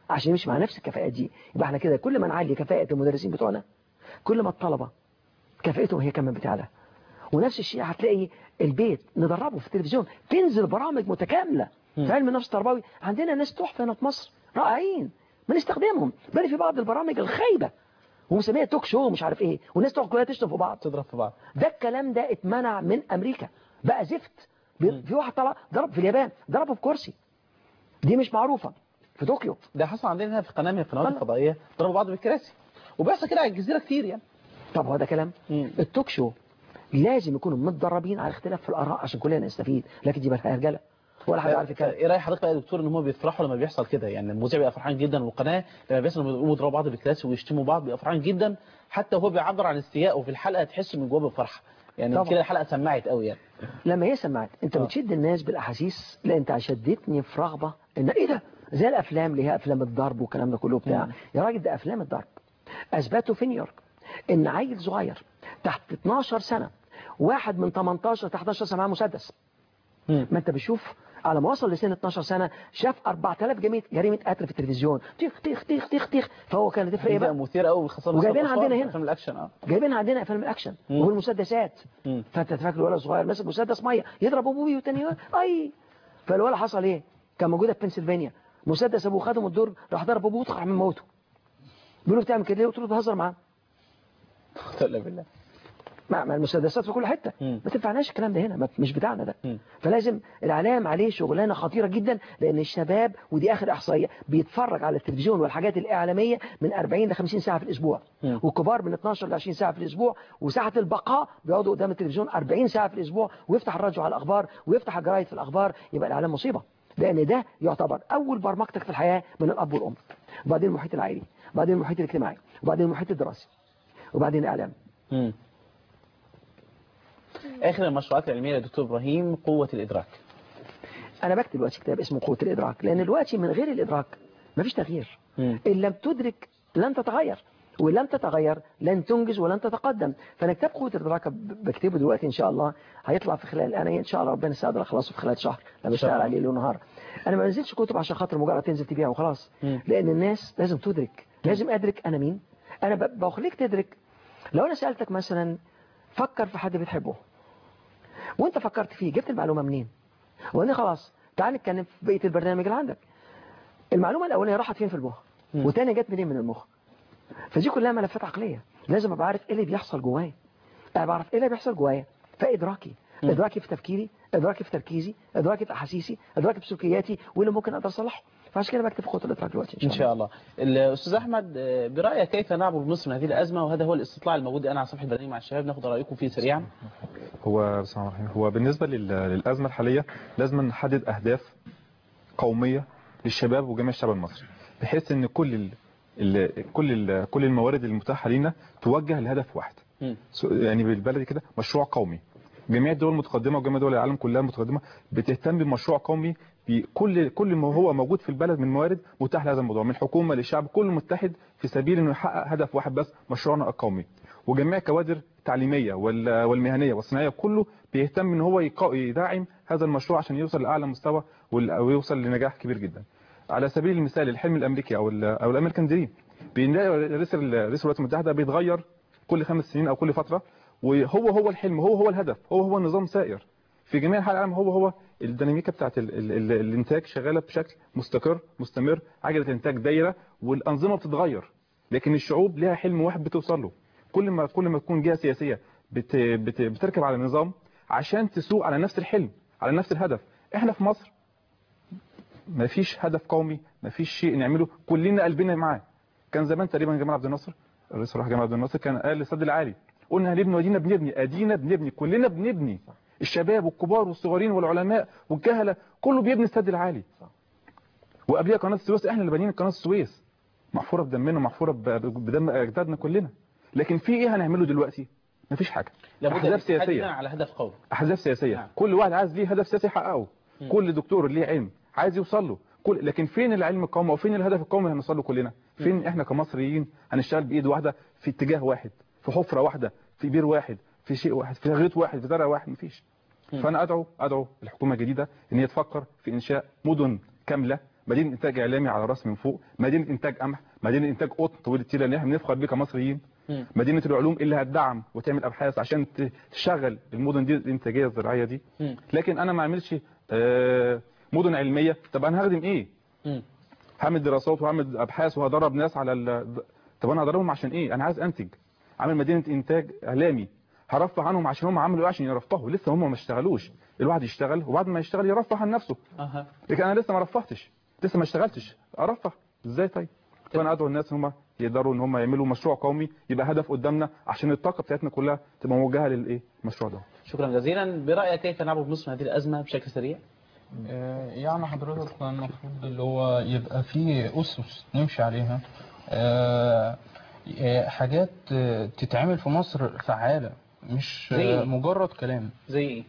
عشان يمشي مع نفس الكفاءات دي. يبقى احنا كده كل ما نعلي كفاءة المدرسين بتوعنا كل ما الطلبة كفاءتهم هي كمان بتعلى. ونفس الشيء هتلاقي البيت ندربه في التلفزيون، تنزل برامج متكاملة في علم النفس التربوي. عندنا ناس تحفة هنا في مصر رائعين بنستخدمهم، بل في بعض البرامج الخايبة ومسميها توك شو مش عارف ايه، والناس تقعد كلها تشتم في بعض تضرب في بعض. ده الكلام ده اتمنع من امريكا بقى زفت. في واحد طلع ضرب في اليابان، ضربه في كرسي، دي مش معروفة في طوكيو. ده حصل عندنا هنا في قناه من القنوات الفضائيه، ضربوا بعض بالكراسي، وبيحصل كده على الجزيره كتير يعني. طب هو ده كلام؟ التوك شو لازم يكونوا متدربين على اختلاف في الاراء عشان كلنا نستفيد، لكن دي بقى رجاله ولا حد عارف الكلام. ايه راي حضرتك بقى يا دكتور ان هم بيفرحوا لما بيحصل كده؟ يعني المذيع بيبقى فرحان جدا، والقناه لما بيحصل بيقوموا يضربوا بعض بالكراسي ويشتموا بعض بيبقى فرحان جدا، حتى وهو بيعبر عن استيائه في الحلقه تحس من جواه بفرحه يعني. كده الحلقه سمعت قوي يعني. لما هي سمعت انت بتشد الناس بالاحاسيس. لا انت شدتني في رغبه ان ايه ده، زي الافلام اللي هي افلام الضرب والكلام ده كله بتاع. يا راجل ده افلام الضرب اثبتوا في نيويورك ان عيل صغير تحت 12 سنه، واحد من 18 تحت 11 سنه معاه مسدس. ما انت بتشوف على ما وصل لسن 12 سنه شاف 4000 جريمه قتل في التلفزيون، تيخ تيخ تيخ تيخ تيخ. فهو كان تفرق ايه بقى؟ مثير قوي، خاصه وجايبين عندنا هنا افلام الاكشن. جايبين عندنا افلام الاكشن والمسدسات. فانت فاكر الولد الصغير ماسك مسدس ميه يضرب ابوه وتاني اي. فالولد حصل ايه؟ كان موجوده في بنسلفانيا، مسدس ابوه خده من الدور راح ضرب ابوه وطلع من موته. بيقولوا بتعمل كده ليه؟ قلت له بهزر معاه. لا بالله. مع المسدسات في كل حتة ما تنفعناش الكلام ده هنا، مش بتاعنا ده. فلازم الإعلام عليه شغلانة خطيرة جدا، لأن الشباب ودي آخر إحصائية بيتفرج على التلفزيون والحاجات الإعلامية من 40 ل 50 ساعة في الأسبوع، والكبار من 12 ل 20 ساعة في الأسبوع، وساعة البقاء بيقعدوا قدام التلفزيون 40 ساعة في الأسبوع، ويفتح الراديو على الأخبار ويفتح الجرايد في الأخبار. يبقى الإعلام مصيبة، لأن ده يعتبر أول برمجتك في الحياة من الأب والأم، وبعدين المحيط العائلي، وبعدين المحيط الاجتماعي، وبعدين المحيط الدراسي، وبعدين الإعلام. آخر المشروعات العلمية يا دكتور إبراهيم قوة الإدراك. أنا بكتب دلوقتي كتاب اسمه قوة الإدراك، لأن دلوقتي من غير الإدراك مفيش تغيير. إن لم تدرك لن تتغير، وإن لم تتغير لن تنجز ولن تتقدم. فأنا كتاب قوة الإدراك بكتبه دلوقتي إن شاء الله، هيطلع في خلال أنا إن شاء الله ربنا يساعدنا أخلصه في خلال شهر. أنا بشتغل عليه ليل ونهار. أنا ما بنزلش كتب عشان خاطر مجرد تنزل تبيع وخلاص، لأن الناس لازم تدرك، لازم أدرك أنا مين. أنا بخليك تدرك. لو أنا سألتك مثلا فكر في حد بتحبه وانت فكرت فيه، جبت المعلومة منين؟ واني خلاص تعال نتكلم في بقية البرنامج اللي عندك. المعلومة الأولانية راحت فين في المخ، وتاني جت منين من المخ. فدي كلها ملفات عقلية، لازم ابقى عارف ايه اللي بيحصل جوايا. انا بعرف ايه اللي بيحصل جوايا، فادراكي، ادراكي في تفكيري، ادراكي في تركيزي، ادراكي في احاسيسي، ادراكي في سلوكياتي، واللي ممكن اقدر اصلحه. فعشان كده بكتب قوة الإدراك دلوقتي إن شاء الله. الأستاذ أحمد، برأيك كيف نعبر مصر من هذه الأزمة؟ وهذا هو الاستطلاع الموجود الآن على صفحة البرنامج مع الشباب، ناخد رأيكم فيه سريعا. هو بالنسبة للأزمة الحالية لازم نحدد أهداف قومية للشباب وجميع الشعب المصري، بحيث ان كل الموارد المتاحة لنا توجه لهدف واحد. يعني بالبلدي كده مشروع قومي. جميع الدول المتقدمة وجميع دول العالم كلها المتقدمة بتهتم بمشروع قومي، بكل ما هو موجود في البلد من موارد متاح لهذا الموضوع، من حكومة للشعب، كله متحد في سبيل انه يحقق هدف واحد بس، مشروعنا القومي. وجميع كوادر التعليمية والمهنية والصناعية كله بيهتم ان هو يدعم هذا المشروع عشان يوصل لأعلى مستوى ويوصل لنجاح كبير جدا. على سبيل المثال الحلم الأمريكي أو الأمريكان دريم، بنلاقي رئيس الولايات المتحدة بيتغير كل 5 سنين أو كل فترة، وهو الحلم، هو الهدف، هو النظام سائر في جميع أنحاء العالم. هو الديناميكا بتاعت الإنتاج شغالة بشكل مستمر، عجلة الإنتاج دايرة والأنظمة بتتغير، لكن الشعوب لها حلم واحد بتوصل له. كل ما تكون جهة سياسية بتركب على النظام عشان تسوق على نفس الحلم، على نفس الهدف. احنا في مصر ما فيش هدف قومي، ما فيش شيء نعمله، كلنا قلبنا معاه. كان زمان تقريبا جمال عبد الناصر، الرئيس الراحل جمال عبد الناصر، كان قال للسد العالي قلنا هنبني ادينا بنبني، كلنا بنبني، الشباب والكبار والصغيرين والعلماء والجهله كله بيبني السد العالي. وقبلها قناه السويس، احنا اللي بنينا قناه السويس، محفوره بدمنا ومحفوره بدم اجدادنا كلنا. لكن في ايه هنعمله دلوقتي؟ مفيش حاجه. احزاب سياسيه على هدف قومي، احزاب سياسيه كل واحد عايز ليه هدف سياسي يحققه، كل دكتور ليه علم عايز يوصل له، لكن فين العلم القومي وفين الهدف القومي اللي هنوصل له كلنا؟ فين احنا كمصريين هنشتغل بايد واحده في اتجاه واحد، في حفره واحده، في بير واحد، في شيء واحد، في غيط واحد، في زرع واحد؟ مفيش. فانا ادعو الحكومه الجديده ان هي تفكر في انشاء مدن كامله مدينه انتاج اعلامي على راس من فوق، مدينه انتاج قمح، مدينه انتاج قطن طويل التيله اللي احنا بنفخر بيه كمصريين، مدينه العلوم اللي هتدعم وتعمل ابحاث عشان تشغل المدن دي الانتاجيه الزراعيه دي. لكن انا ما اعملش مدن علميه. طب انا هخدم ايه؟ هعمل دراسات وهعمل ابحاث وهدرب ناس على طب انا هدربهم عشان ايه؟ انا عايز انتج، عامل مدينه انتاج اعلامي، هرفه عنهم عشان هم عملوا ايه عشان يرفهوا، لسه هم ما اشتغلوش. الواحد يشتغل وبعد ما يشتغل يرفه عن نفسه. لكن انا لسه ما رفهتش، لسه ما اشتغلتش، ارفه ازاي؟ طيب فانا ادعو الناس هم يقدروا ان هم يعملوا مشروع قومي يبقى هدف قدامنا عشان الطاقه بتاعتنا كلها تبقى موجهه للايه؟ المشروع ده. شكرا جزيلا. برايك كيف نعبر مصر هذه الازمه بشكل سريع؟ يعني حضرتك المفروض اللي هو يبقى فيه أسس نمشي عليها، حاجات تتعمل في مصر فعالة، مش مجرد كلام. زي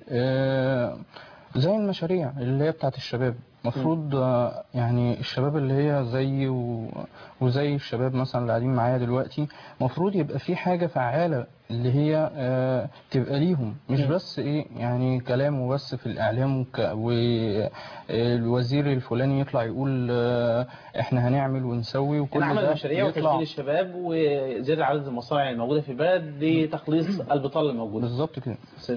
زي المشاريع اللي هي بتاعت الشباب. مفروض يعني الشباب اللي هي زي وزي الشباب مثلا اللي قاعدين معايا دلوقتي، مفروض يبقى في حاجة فعالة اللي هي تبقى ليهم، مش بس ايه يعني كلام وبس في الاعلام والوزير الفلاني يطلع يقول احنا هنعمل ونسوي وكل ده. عمل مشاريع وتشغيل الشباب وزيادة عدد المصانع الموجودة في البلد لتخليص البطالة الموجودة. بالظبط كده.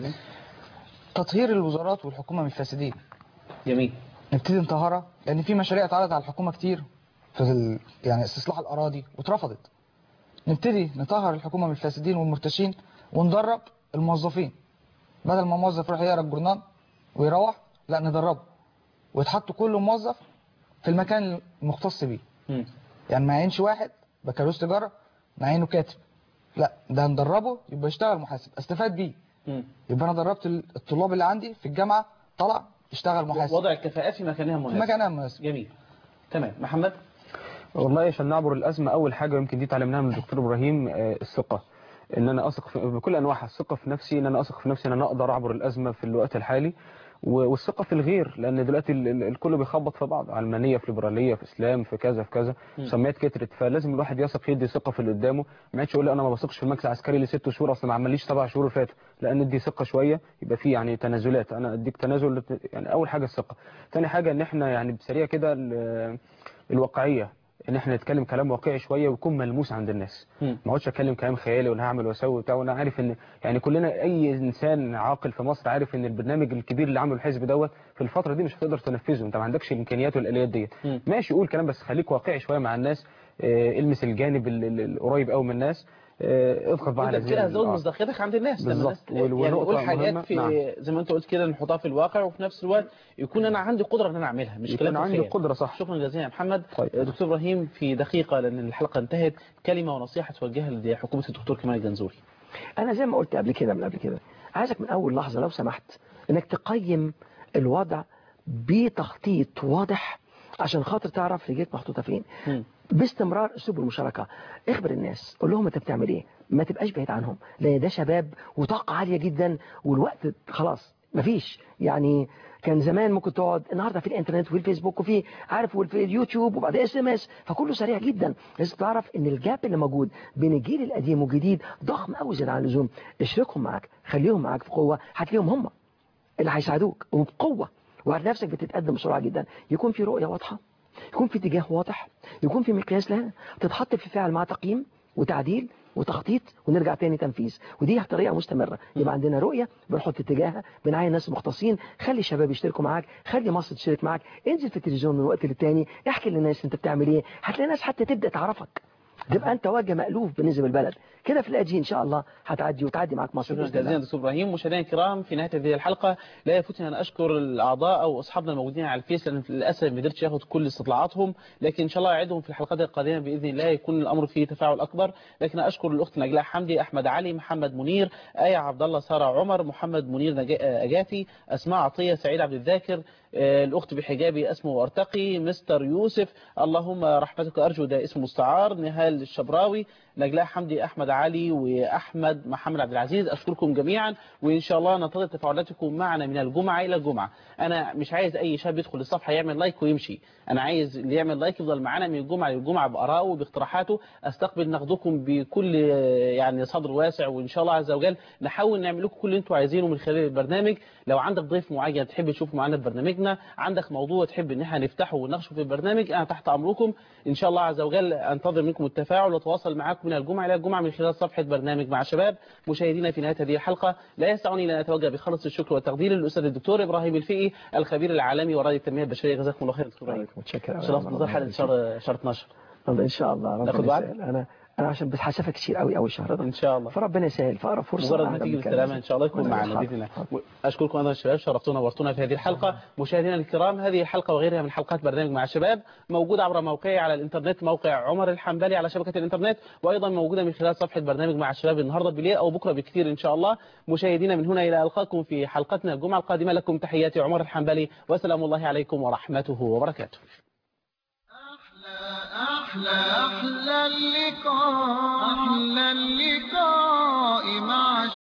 تطهير الوزارات والحكومة من الفاسدين. جميل. نبتدي نطهرها، لان في مشاريع اتعرضت على الحكومه كتير في يعني استصلاح الاراضي واترفضت. نبتدي نطهر الحكومه من الفاسدين والمرتشين وندرب الموظفين، بدل ما موظف يروح يقرا الجورنال ويروح، لا ندربه ويتحط كل موظف في المكان المختص بيه. يعني ما يعينش واحد بكالوريوس تجاره نعينه كاتب، لا ده ندربه يبقى يشتغل محاسب استفاد بيه. يبقى انا دربت الطلاب اللي عندي في الجامعه طلع يشتغل محاسب. وضع الكفاءات في مكانها مناسب. في مكانها مناسب. جميل. تمام. محمد. والله عشان نعبر الازمه اول حاجه يمكن دي اتعلمناها من الدكتور ابراهيم، الثقه، ان انا اثق بكل انواعها، الثقه في نفسي، ان انا اثق في نفسي ان انا اقدر اعبر الازمه في الوقت الحالي، والثقه في الغير، لان دلوقتي الكل بيخبط في بعض، علمانيه في ليبراليه في اسلام في كذا في كذا، مسميات كترت، فلازم الواحد يثق يدي ثقه في اللي قدامه، ما عادش يقول انا ما بثقش في المجلس العسكري ل 6 شهور اصلا ما عمليش 7 شهور فاتوا، لان ادي ثقه شويه يبقى في يعني تنازلات، انا اديك تنازل. يعني اول حاجه الثقه. ثاني حاجه ان احنا يعني بسريع كده الواقعيه، ان احنا نتكلم كلام واقعي شويه ويكون ملموس عند الناس، ما اقعدش اتكلم كلام خيالي وانا هعمل واسوي بتاع، وانا عارف ان يعني كلنا اي انسان عاقل في مصر عارف ان البرنامج الكبير اللي عمله الحزب دوت في الفتره دي مش هتقدر تنفذه، انت ما عندكش الامكانيات والاليات ديت. ماشي قول كلام بس خليك واقعي شويه مع الناس، المس الجانب القريب قوي من الناس، اضغط بقى على كده زود مصداقيتك عند الناس. بالظبط. يعني نقول حاجات في زي ما انت قلت كده نحطها في الواقع، وفي نفس الوقت يكون انا عندي قدره ان انا اعملها، مش كلام عندي قدره. صح. شكرا جزيلا يا محمد. دكتور ابراهيم في دقيقه لان الحلقه انتهت، كلمه ونصيحه توجهها لحكومه الدكتور كمال الجنزوري. انا زي ما قلت قبل كده عايزك من اول لحظه لو سمحت انك تقيم الوضع بتخطيط واضح عشان خاطر تعرف رجليك محطوطه فين. باستمرار اسلوب المشاركه، اخبر الناس، قول لهم انت بتعمل ايه، ما تبقاش بعيد عنهم، لان ده شباب وطاقه عاليه جدا والوقت خلاص مفيش. يعني كان زمان ممكن تقعد النهارده في الانترنت وفي الفيسبوك وفي عارف وفي اليوتيوب وبعد SMS، فكله سريع جدا. لازم تعرف ان الجاب اللي موجود بين الجيل القديم والجديد ضخم قوي زياده عن اللزوم. اشركهم معاك، خليهم معاك في قوه، هتلاقيهم هم اللي هيساعدوك وبقوه، وعلى نفسك بتتقدم بسرعه جدا. يكون في رؤيه واضحه، يكون في اتجاه واضح، يكون في مقياس لها، تتحط في فعل مع تقييم وتعديل وتخطيط ونرجع تاني تنفيذ، ودي طريقه مستمره. يبقى عندنا رؤيه، بنحط اتجاهها، بنعين ناس مختصين، خلي الشباب يشتركوا معاك، خلي مصر تشترك معاك، انزل في التلفزيون من وقت للتاني، احكي للناس انت بتعمل ايه، هتلاقي ناس حتى تبدا تعرفك، تبقى انت وجه مألوف بالنسبه للبلد كده. في الاجي ان شاء الله هتعدي وتعدي معاك مصر. شكرا جزيلا دكتور ابراهيم. مشاهدينا الكرام، في نهايه هذه الحلقه لا يفوتني ان اشكر الاعضاء او اصحابنا الموجودين على الفيس، لان للاسف ما قدرتش اخد كل استطلاعاتهم، لكن ان شاء الله اعدهم في الحلقات القادمه باذن الله يكون الامر فيه تفاعل اكبر. لكن اشكر الاخت نجلاء حمدي، احمد علي، محمد منير، ايه عبد الله، ساره عمر، محمد منير اجاتي، اسماء عطيه، سعيد عبد الذاكر، الاخت بحجابي اسمه وارتقي، مستر يوسف، اللهم رحمتك ارجو ده اسم مستعار، نهال الشبراوي، نجلاء حمدي، أحمد علي، وأحمد محمد عبد العزيز. أشكركم جميعا، وإن شاء الله ننتظر تفاعلاتكم معنا من الجمعة إلى الجمعة. أنا مش عايز أي شاب يدخل الصفحة يعمل لايك ويمشي، أنا عايز اللي يعمل لايك يفضل معنا من الجمعة للجمعة بآرائه وباقتراحاته. أستقبل نقدكم بكل يعني صدر واسع، وإن شاء الله عز وجل نحاول نعمل لكم كل اللي أنتم عايزينه من خلال البرنامج. لو عندك ضيف معين تحب تشوفه معنا في برنامجنا، عندك موضوع تحب ان احنا نفتحه ونناقشه في البرنامج، انا تحت امركم ان شاء الله عز وجل. انتظر منكم التفاعل واتواصل معكم من الجمعه الى الجمعه من خلال صفحه برنامج مع شباب. مشاهدينا في نهايه هذه الحلقه لا يسعني الا ان اتوجه بخلص الشكر والتقدير للاستاذ الدكتور ابراهيم الفقي الخبير العالمي ورائد التنميه البشريه. جزاكم الله خير دكتور ابراهيم. متشكر. شرفت نظر حلقه شهر 12 ان شاء الله. ناخد ربنا بعد يسهل. انا عشان بتحسفك كتير قوي الشهر ده ان شاء الله، فربنا يسهل في اقرب فرصه مجرد ما تيجي بالسلامه ان شاء الله يكون معنا باذن الله. اشكركم ايضا الشباب، شرفتونا وورتونا في هذه الحلقه. مشاهدينا الكرام، هذه الحلقه وغيرها من حلقات برنامج مع الشباب موجوده عبر موقعي على الانترنت، موقع عمر الحنبلي على شبكه الانترنت، وايضا موجوده من خلال صفحه برنامج مع الشباب النهارده بالليل او بكره بكثير ان شاء الله. مشاهدينا من هنا الى القاكم في حلقتنا الجمعه القادمه، لكم تحياتي عمر الحنبلي، وسلام الله عليكم ورحمته وبركاته. أحلى اللقاء مع